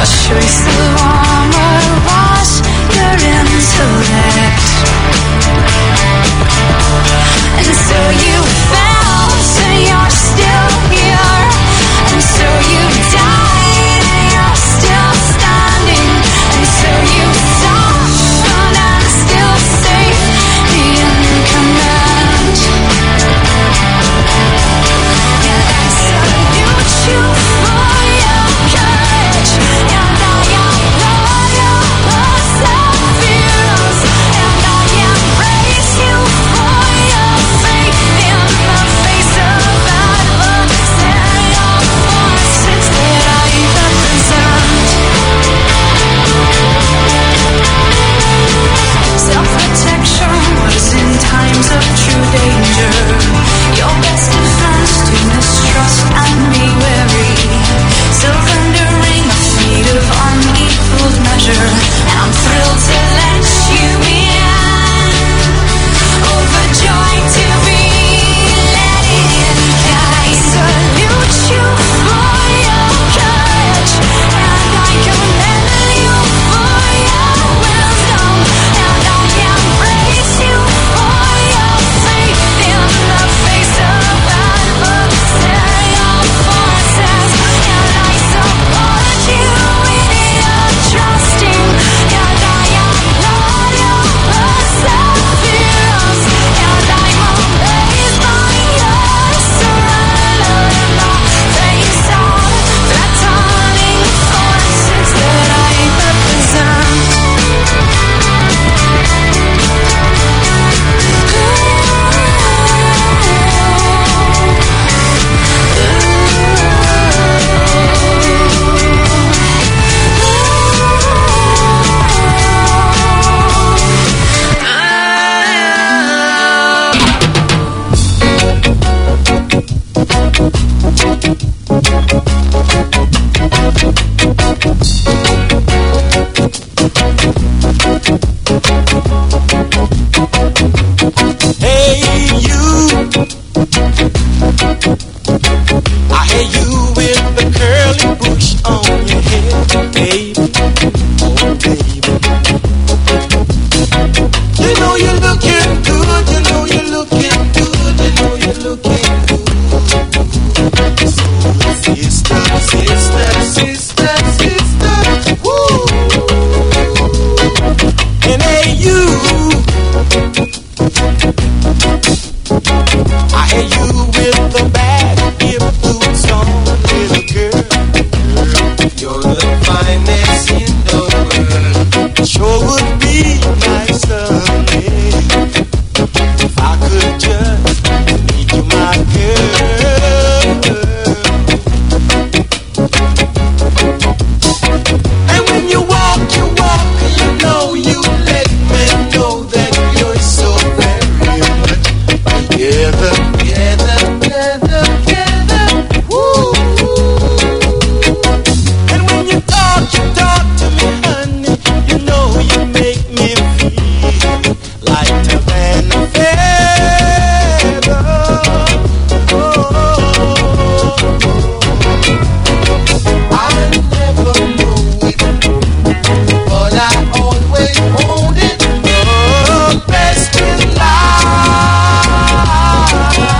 [SPEAKER 6] Your choice of armor was your intellect. And so you fell, so you're still here. And so you died, and you're still standing. And so you suffered and still safe in command. And I salute you for your courage. And I applaud your perseverance. And I embrace you for your faith in the face of adversarial forces that I represent. Self-protection was in times of true danger your best defense to mistrust and be wary. Surrendering a fate of unequaled measure, and I'm thrilled to let you in. Overjoyed to be let in. And I salute you for your courage, and I commend you for your wisdom, and I embrace you for your faith in the face of adversarial forces. And I support you in your trusting, and I applaud your perseverance. And I'm amazed by your surrender in the face of threatening forces that I represent.
[SPEAKER 17] Hey you, I hear you with the curly bush on your head, baby, oh baby. You know you're looking good, you know you're looking good, you know you're looking good. Sister, sister, sister, sister, woo. And hey you, I hear you with the bag of boots on, little girl. You're the finest in the world. Sure would be nice someday if I could just meet you, my girl. And when you walk, you walk, you know you let me know that you're so very much together, together, together, together, woo. And when you talk, you talk to me, honey, you know you make me feel lighter than a feather. Oh, I never knew it, but I always hold it. Oh, best in life.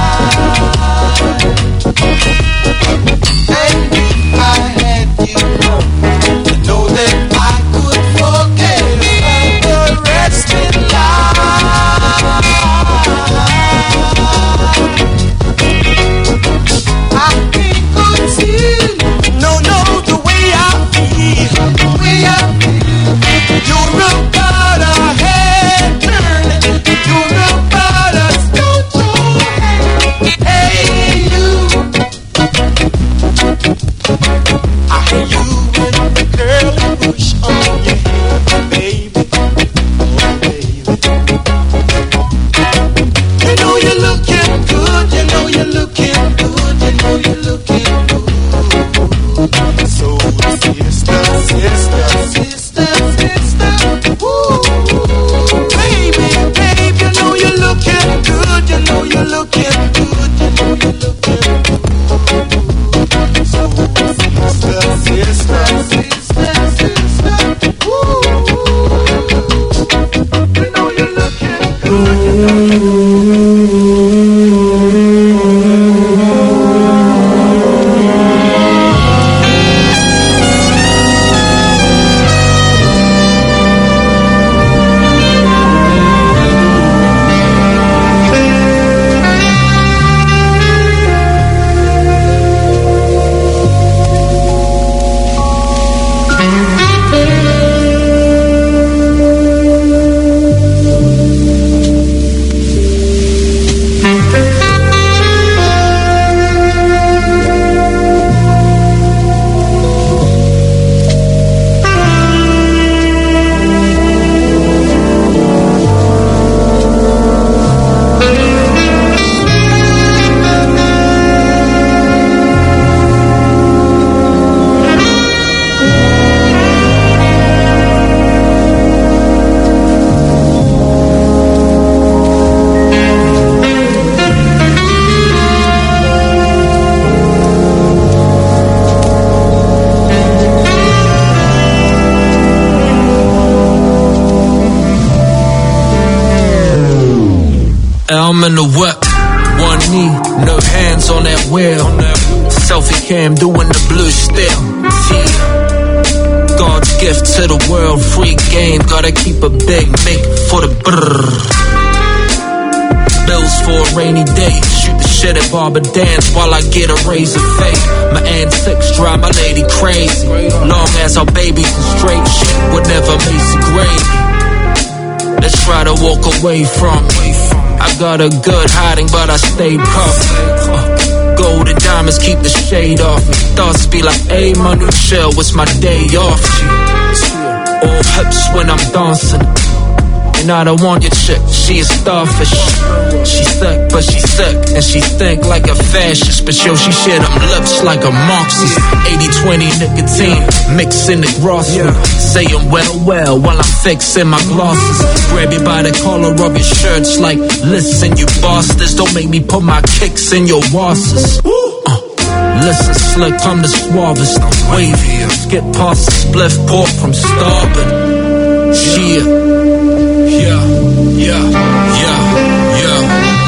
[SPEAKER 1] doing the what? One knee, no hands on that wheel. Selfie cam doing the blue still. Yeah. God's gift to the world, free game. Gotta keep a big make for the brrr. Bills for a rainy day. Shoot the shit at Barber Dance while I get a raise of faith. My antics drive my lady crazy. Long as our baby's in straight shit would never make it gravy. Let's try to walk away from it. I got a good hiding, but I stay puffed. Uh, gold and diamonds keep the shade off me. Thoughts be like, hey, my new chill, it's my day off. All hips when I'm dancing. And I don't want your chick, she is starfish. She sick, but she sick, and she think like a fascist. But yo, she share them lips like a Marxist. eighty twenty nicotine, mixing the gross with. Saying well, well, while I'm fixing my glasses. Grab you by the collar of your shirts like, listen, you bastards, don't make me put my kicks in your wasses. Uh, listen, slick, I'm the suavest, I'm wavy. Skip past the spliff port from starboard. Yeah. Yeah, yeah, yeah, yeah,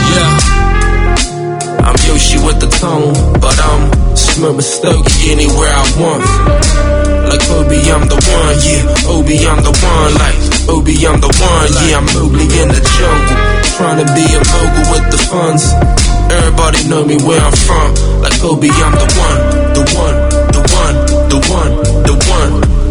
[SPEAKER 1] yeah. I'm Yoshi with the tongue, but I'm Smurf Stogie anywhere I want. Like Obi, I'm the one, yeah. Obi, I'm the one, like Obi, I'm the one, yeah. I'm Mowgli in the jungle, trying to be a mogul with the funds. Everybody know me where I'm from. Like Obi, I'm the one, the one, the one, the one, the one.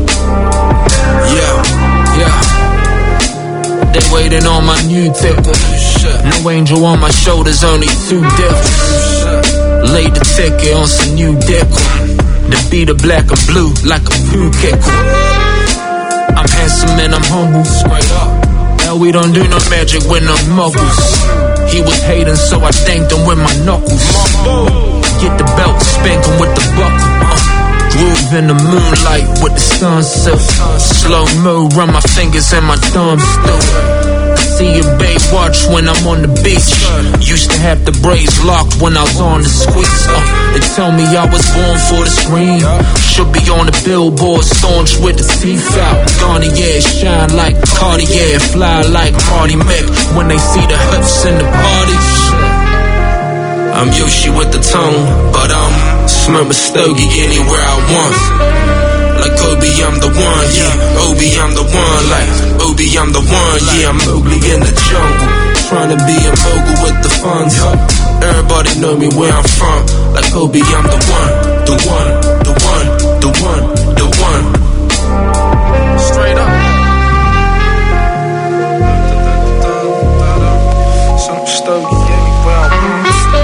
[SPEAKER 1] Yeah, yeah. They waiting on my new ticket. No angel on my shoulders, only two devils. Laid the ticket on some new decal. The beat of black and blue like a poo kickle. I'm handsome and I'm humble, straight up. Hell, we don't do no magic with no muggles. He was hating, so I thanked him with my knuckles. Get the belt, spank him with the buckle. Uh. Groove in the moonlight with the sunset. Slow mo, run my fingers and my thumbs still. I see your babe watch when I'm on the beach. Used to have the braids locked when I was on the squeeze. Uh, they tell me I was born for the screen. Should be on the billboard, staunch with the teeth out. Garnier shine like Cartier, fly like Marty Mac when they see the hips in the party. I'm Yoshi with the tongue, but I'm Smurf Stogie anywhere I want. Like Obi, I'm the one, yeah. Obi, I'm the one, like Obi, I'm the one, yeah. I'm Mowgli in the jungle, trying to be a mogul with the funds. Everybody know me where I'm from. Like Obi, I'm the one, the one, the one, the one, the one. Straight up. Some Stogie anywhere I want.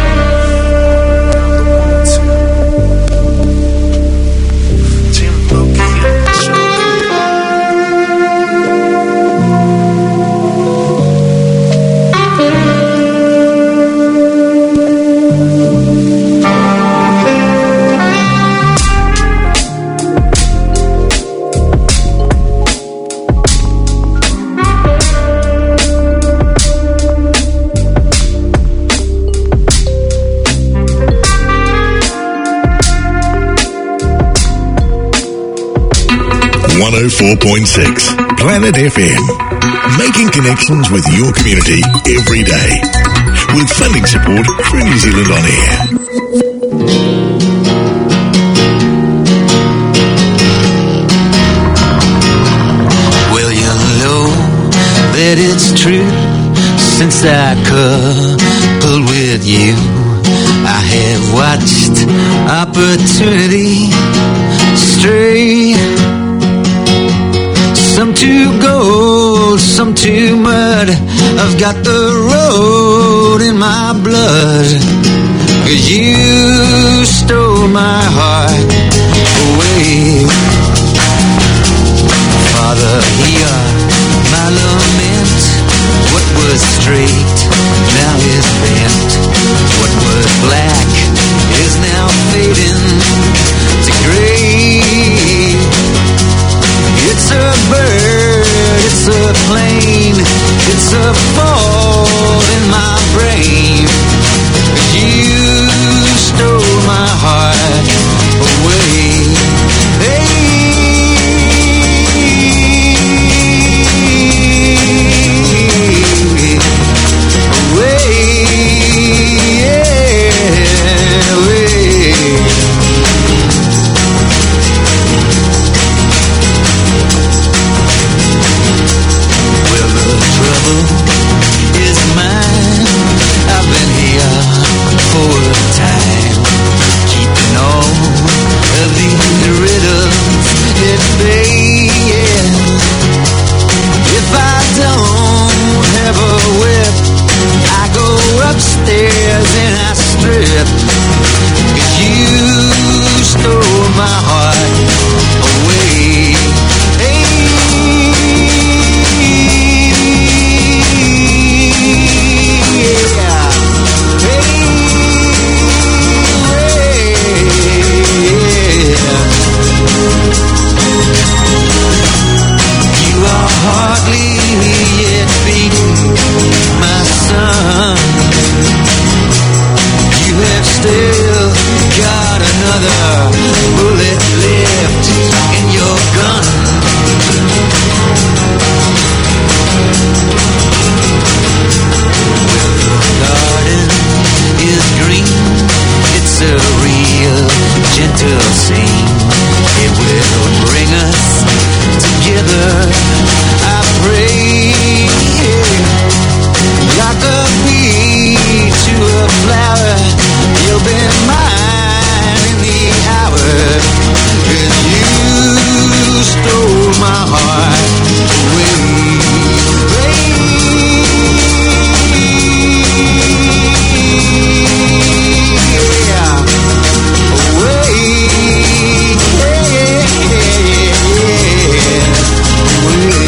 [SPEAKER 4] one oh four point six Planet F M. Making connections with your community every day. With funding support through New Zealand On Air.
[SPEAKER 12] Well, you know that it's true. Since I coupled with you, I have watched opportunity stray. Some to gold, some to mud. I've got the road in my blood. 'Cause you stole my heart away. Father, hear my lament. What was straight now is bent. What was black is now fading to gray. It's a bird, it's a plane, it's a fault in my brain. You stole my heart away. Hey, away. my heart away. Hey, yeah. Hey, yeah. You are hardly yet beaten, my son. You have still got another bullet left in your gun. Well, the garden is green. It's a real gentle scene. It will bring us together, I pray. Like a bee to a flower, you'll be mine in the hour. 'Cause you stole my heart away. Yeah. Away. Yeah, yeah, yeah. Away.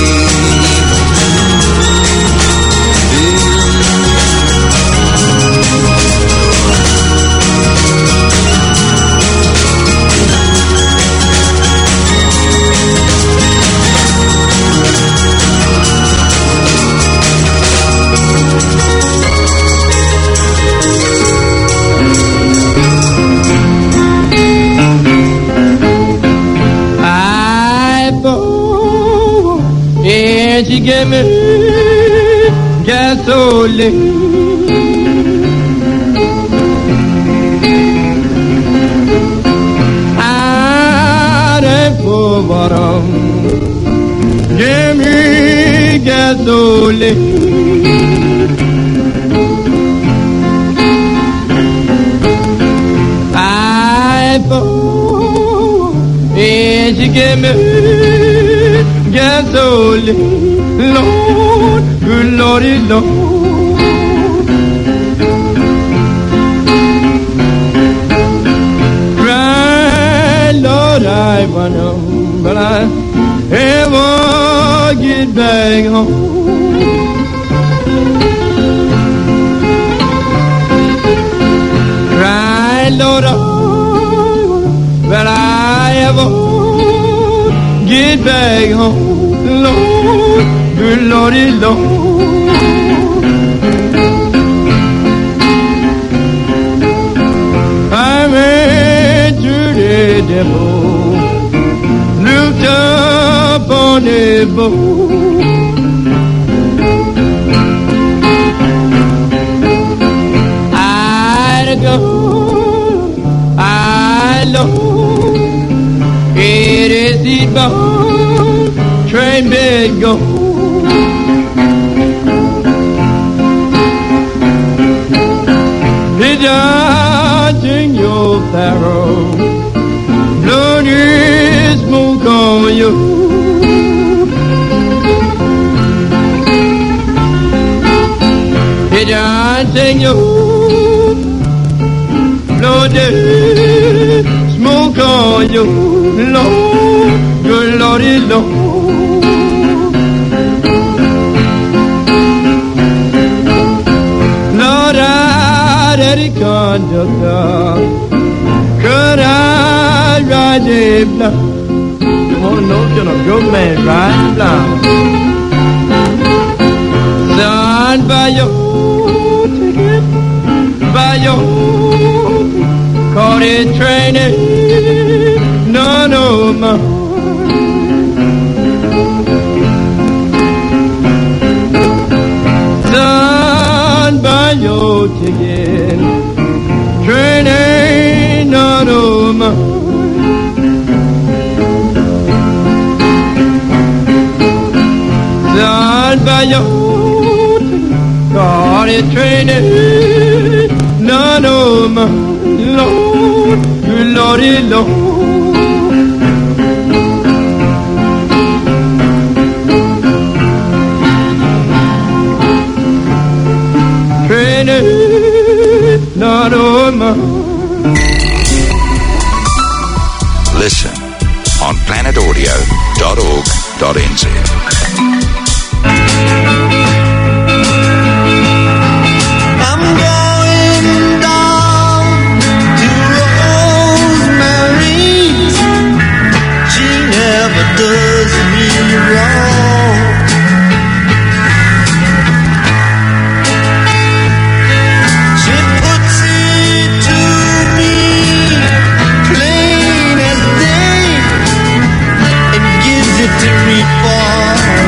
[SPEAKER 19] And she gave me gasoline. Out and for bottom, give me gasoline. I for and she gave me gasoline. Lord, good Lordy, Lord. Cry, Lord, I wanna, but I ever get back home. Cry, Lord, I wanna, but I ever get back home. Lord, good Lordy, Lord. I went to the depot, looked up on the boat. I'd go, I load, it is the boat, train bed go. Dodging your barrel, bloody smoke on you. Dodging your bloody smoke on you, Lord, good Lordy, Lord. Lord, I Daddy conductor, could I ride a block? You wanna know, can a good man ride a block? Son, buy your ticket, buy your caught it training, no, no, ma. Son, buy your ticket, train ain't not over. Son, buy your car, it train ain't not over. Lord, good Lordy, Lord. Train ain't not over.
[SPEAKER 10] audio dot org dot n z.
[SPEAKER 3] I'm going down to Rosemary's. She never does me wrong. She puts it to me plain as day and gives it to me for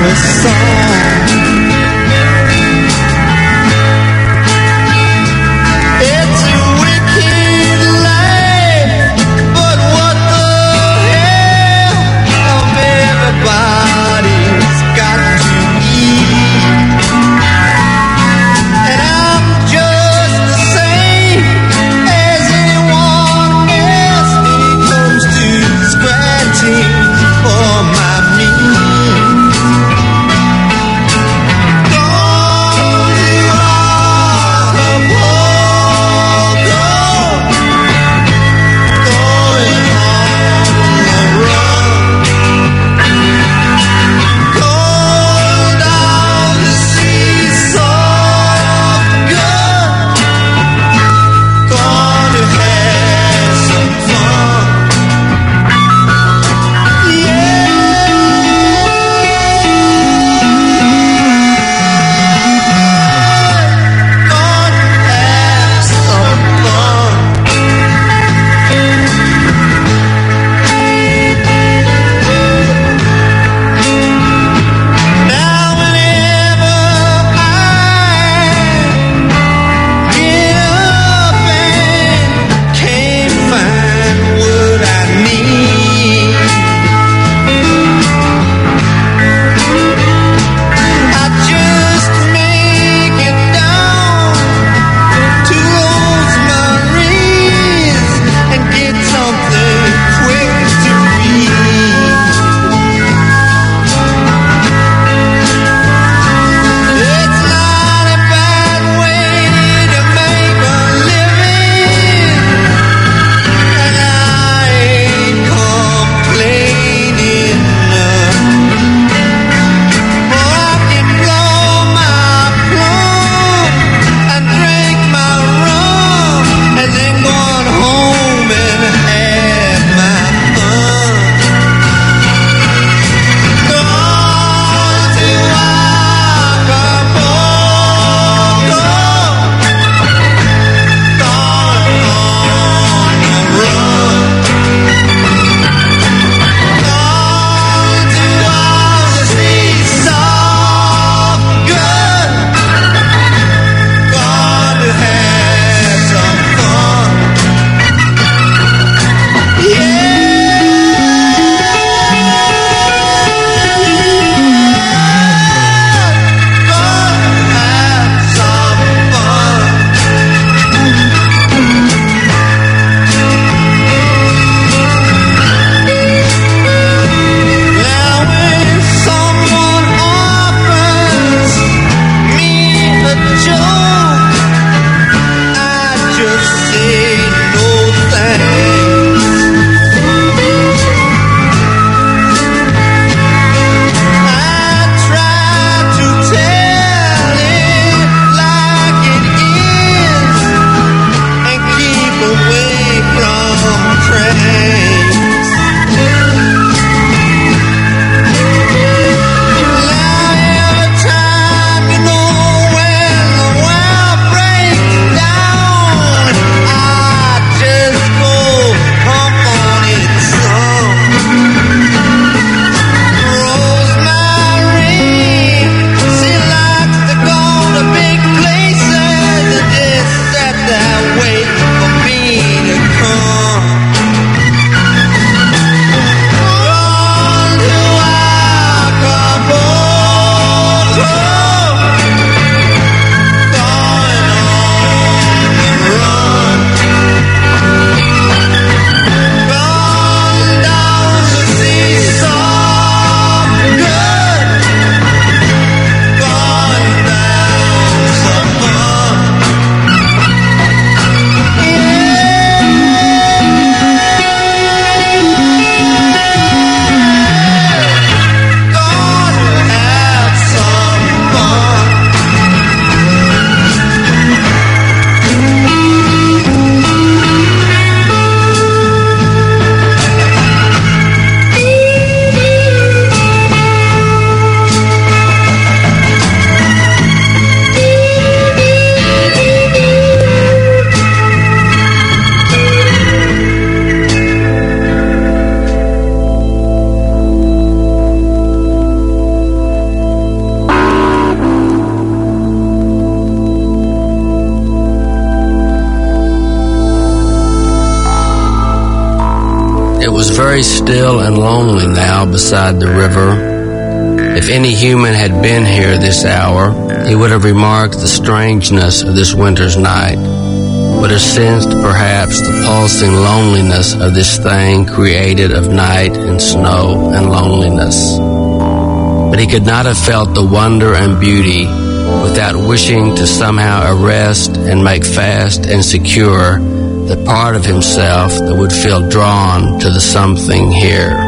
[SPEAKER 2] was very still and lonely now beside the river. If any human had been here this hour, he would have remarked the strangeness of this winter's night, would have sensed perhaps the pulsing loneliness of this thing created of night and snow and loneliness. But he could not have felt the wonder and beauty without wishing to somehow arrest and make fast and secure the part of himself that would feel drawn to the something here.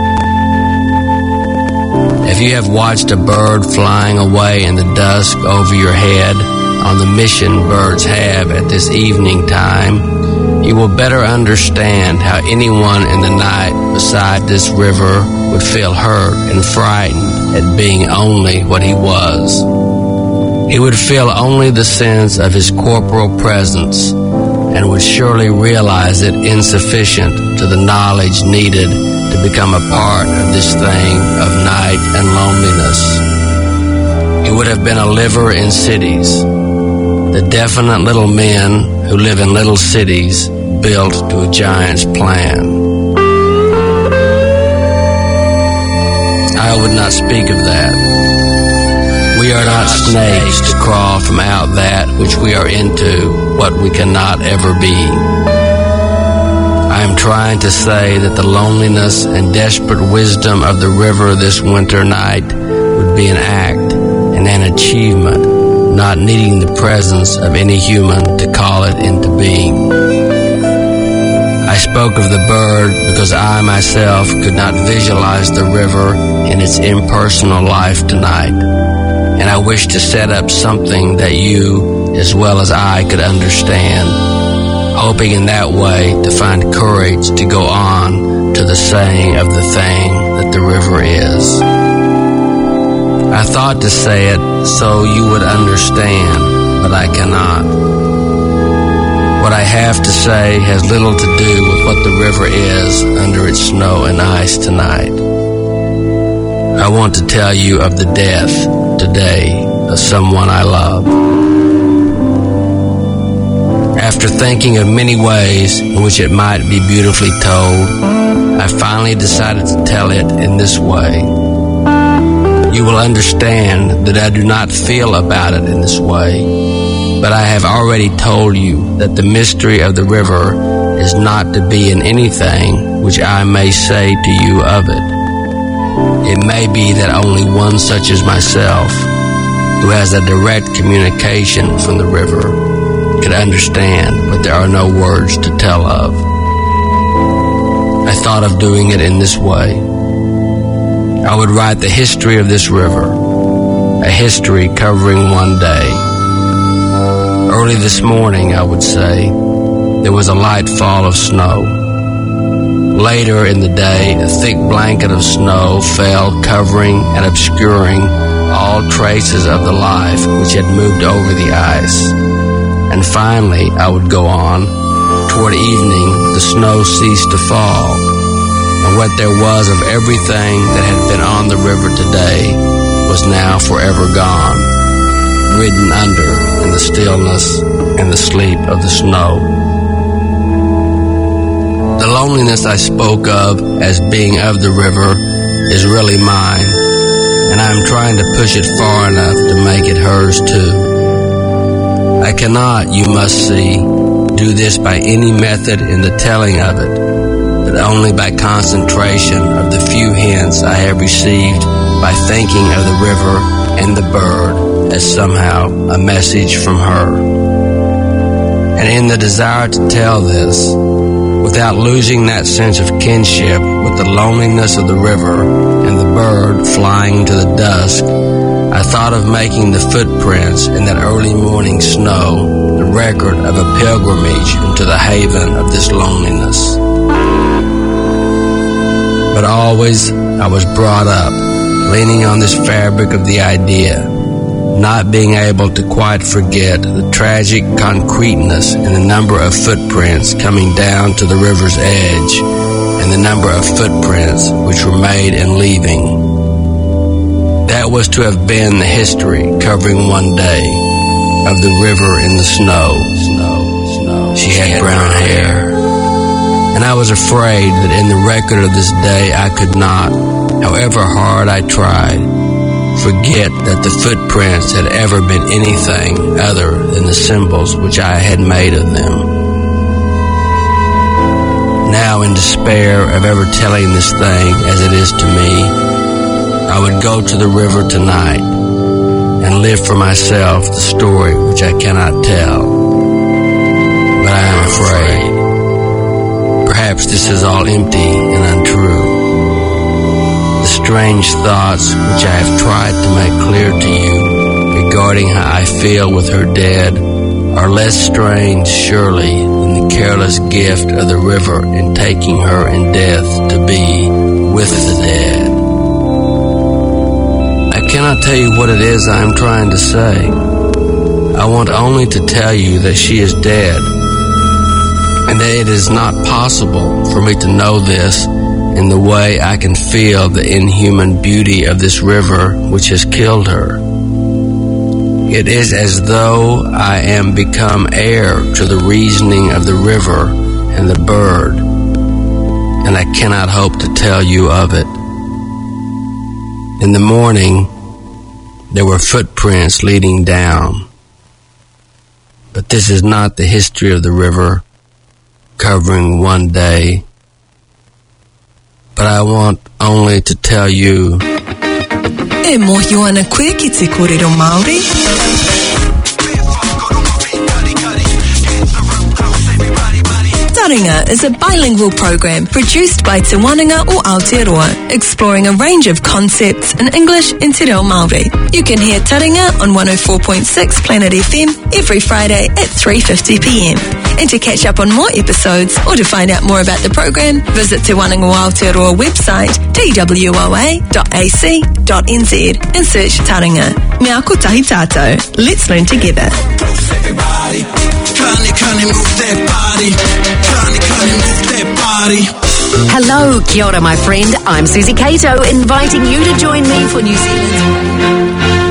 [SPEAKER 2] If you have watched a bird flying away in the dusk over your head on the mission birds have at this evening time, you will better understand how anyone in the night beside this river would feel hurt and frightened at being only what he was. He would feel only the sense of his corporal presence and would surely realize it insufficient to the knowledge needed to become a part of this thing of night and loneliness. He would have been a liver in cities, the definite little men who live in little cities built to a giant's plan. I would not speak of that. We are not snakes to crawl from out that which we are into, what we cannot ever be. I am trying to say that the loneliness and desperate wisdom of the river this winter night would be an act and an achievement, not needing the presence of any human to call it into being. I spoke of the bird because I myself could not visualize the river in its impersonal life tonight, and I wish to set up something that you, as well as I, could understand, hoping in that way to find courage to go on to the saying of the thing that the river is. I thought to say it so you would understand, but I cannot. What I have to say has little to do with what the river is under its snow and ice tonight. I want to tell you of the death today of someone I love. After thinking of many ways in which it might be beautifully told, I finally decided to tell it in this way. You will understand that I do not feel about it in this way, but I have already told you that the mystery of the river is not to be in anything which I may say to you of it. It may be that only one such as myself, who has a direct communication from the river, could understand, but there are no words to tell of. I thought of doing it in this way. I would write the history of this river, a history covering one day. Early this morning, I would say, there was a light fall of snow. Later in the day, a thick blanket of snow fell, covering and obscuring all traces of the life which had moved over the ice. And finally, I would go on. Toward evening, the snow ceased to fall, and what there was of everything that had been on the river today was now forever gone, ridden under in the stillness and the sleep of the snow. The loneliness I spoke of as being of the river is really mine, and I am trying to push it far enough to make it hers too. I cannot, you must see, do this by any method in the telling of it, but only by concentration of the few hints I have received by thinking of the river and the bird as somehow a message from her. And in the desire to tell this, without losing that sense of kinship with the loneliness of the river and the bird flying into the dusk, I thought of making the footprints in that early morning snow the record of a pilgrimage into the haven of this loneliness. But always I was brought up, leaning on this fabric of the idea, not being able to quite forget the tragic concreteness in the number of footprints coming down to the river's edge and the number of footprints which were made in leaving. That was to have been the history covering one day of the river in the snow. Snow, snow. She had brown hair, and I was afraid that in the record of this day I could not, however hard I tried, forget that the footprints had ever been anything other than the symbols which I had made of them. Now, in despair of ever telling this thing as it is to me, I would go to the river tonight and live for myself the story which I cannot tell. But I am afraid. Perhaps this is all empty and untrue. The strange thoughts which I have tried to make clear to you regarding how I feel with her dead are less strange, surely, than the careless gift of the river in taking her in death to be with the dead. I cannot tell you what it is I am trying to say. I want only to tell you that she is dead, and that it is not possible for me to know this in the way I can feel the inhuman beauty of this river which has killed her. It is as though I am become heir to the reasoning of the river and the bird, and I cannot hope to tell you of it. In the morning, there were footprints leading down, but this is not the history of the river covering one day, but I want only to tell you.
[SPEAKER 5] E mohi ana koe ki te kōrero Māori? Taringa is a bilingual program produced by Te Wānanga o Aotearoa, exploring a range of concepts in English and Te Reo Māori. You can hear Taringa on one oh four point six Planet F M every Friday at three fifty p m. And to catch up on more episodes or to find out more about the program, visit Te Wānanga o Aotearoa website t w o a dot a c dot n z and search Taringa. Me ako tahi tātou. Let's learn together.
[SPEAKER 17] Everybody, Connie, Connie, move that body. Connie, Connie, move that body.
[SPEAKER 22] Hello, kia ora, my friend. I'm Susie Cato, inviting you to join me for New Zealand's...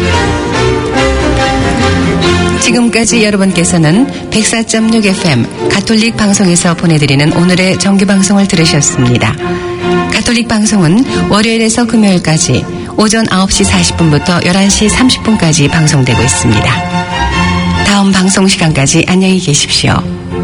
[SPEAKER 23] 지금까지 여러분께서는 백사 점 육 에프 엠 가톨릭 방송에서 보내드리는 오늘의 정규방송을 들으셨습니다. 가톨릭 방송은 월요일에서 금요일까지 오전 아홉 시 사십 분부터 열한 시 삼십 분까지 방송되고 있습니다. 다음 방송 시간까지 안녕히 계십시오.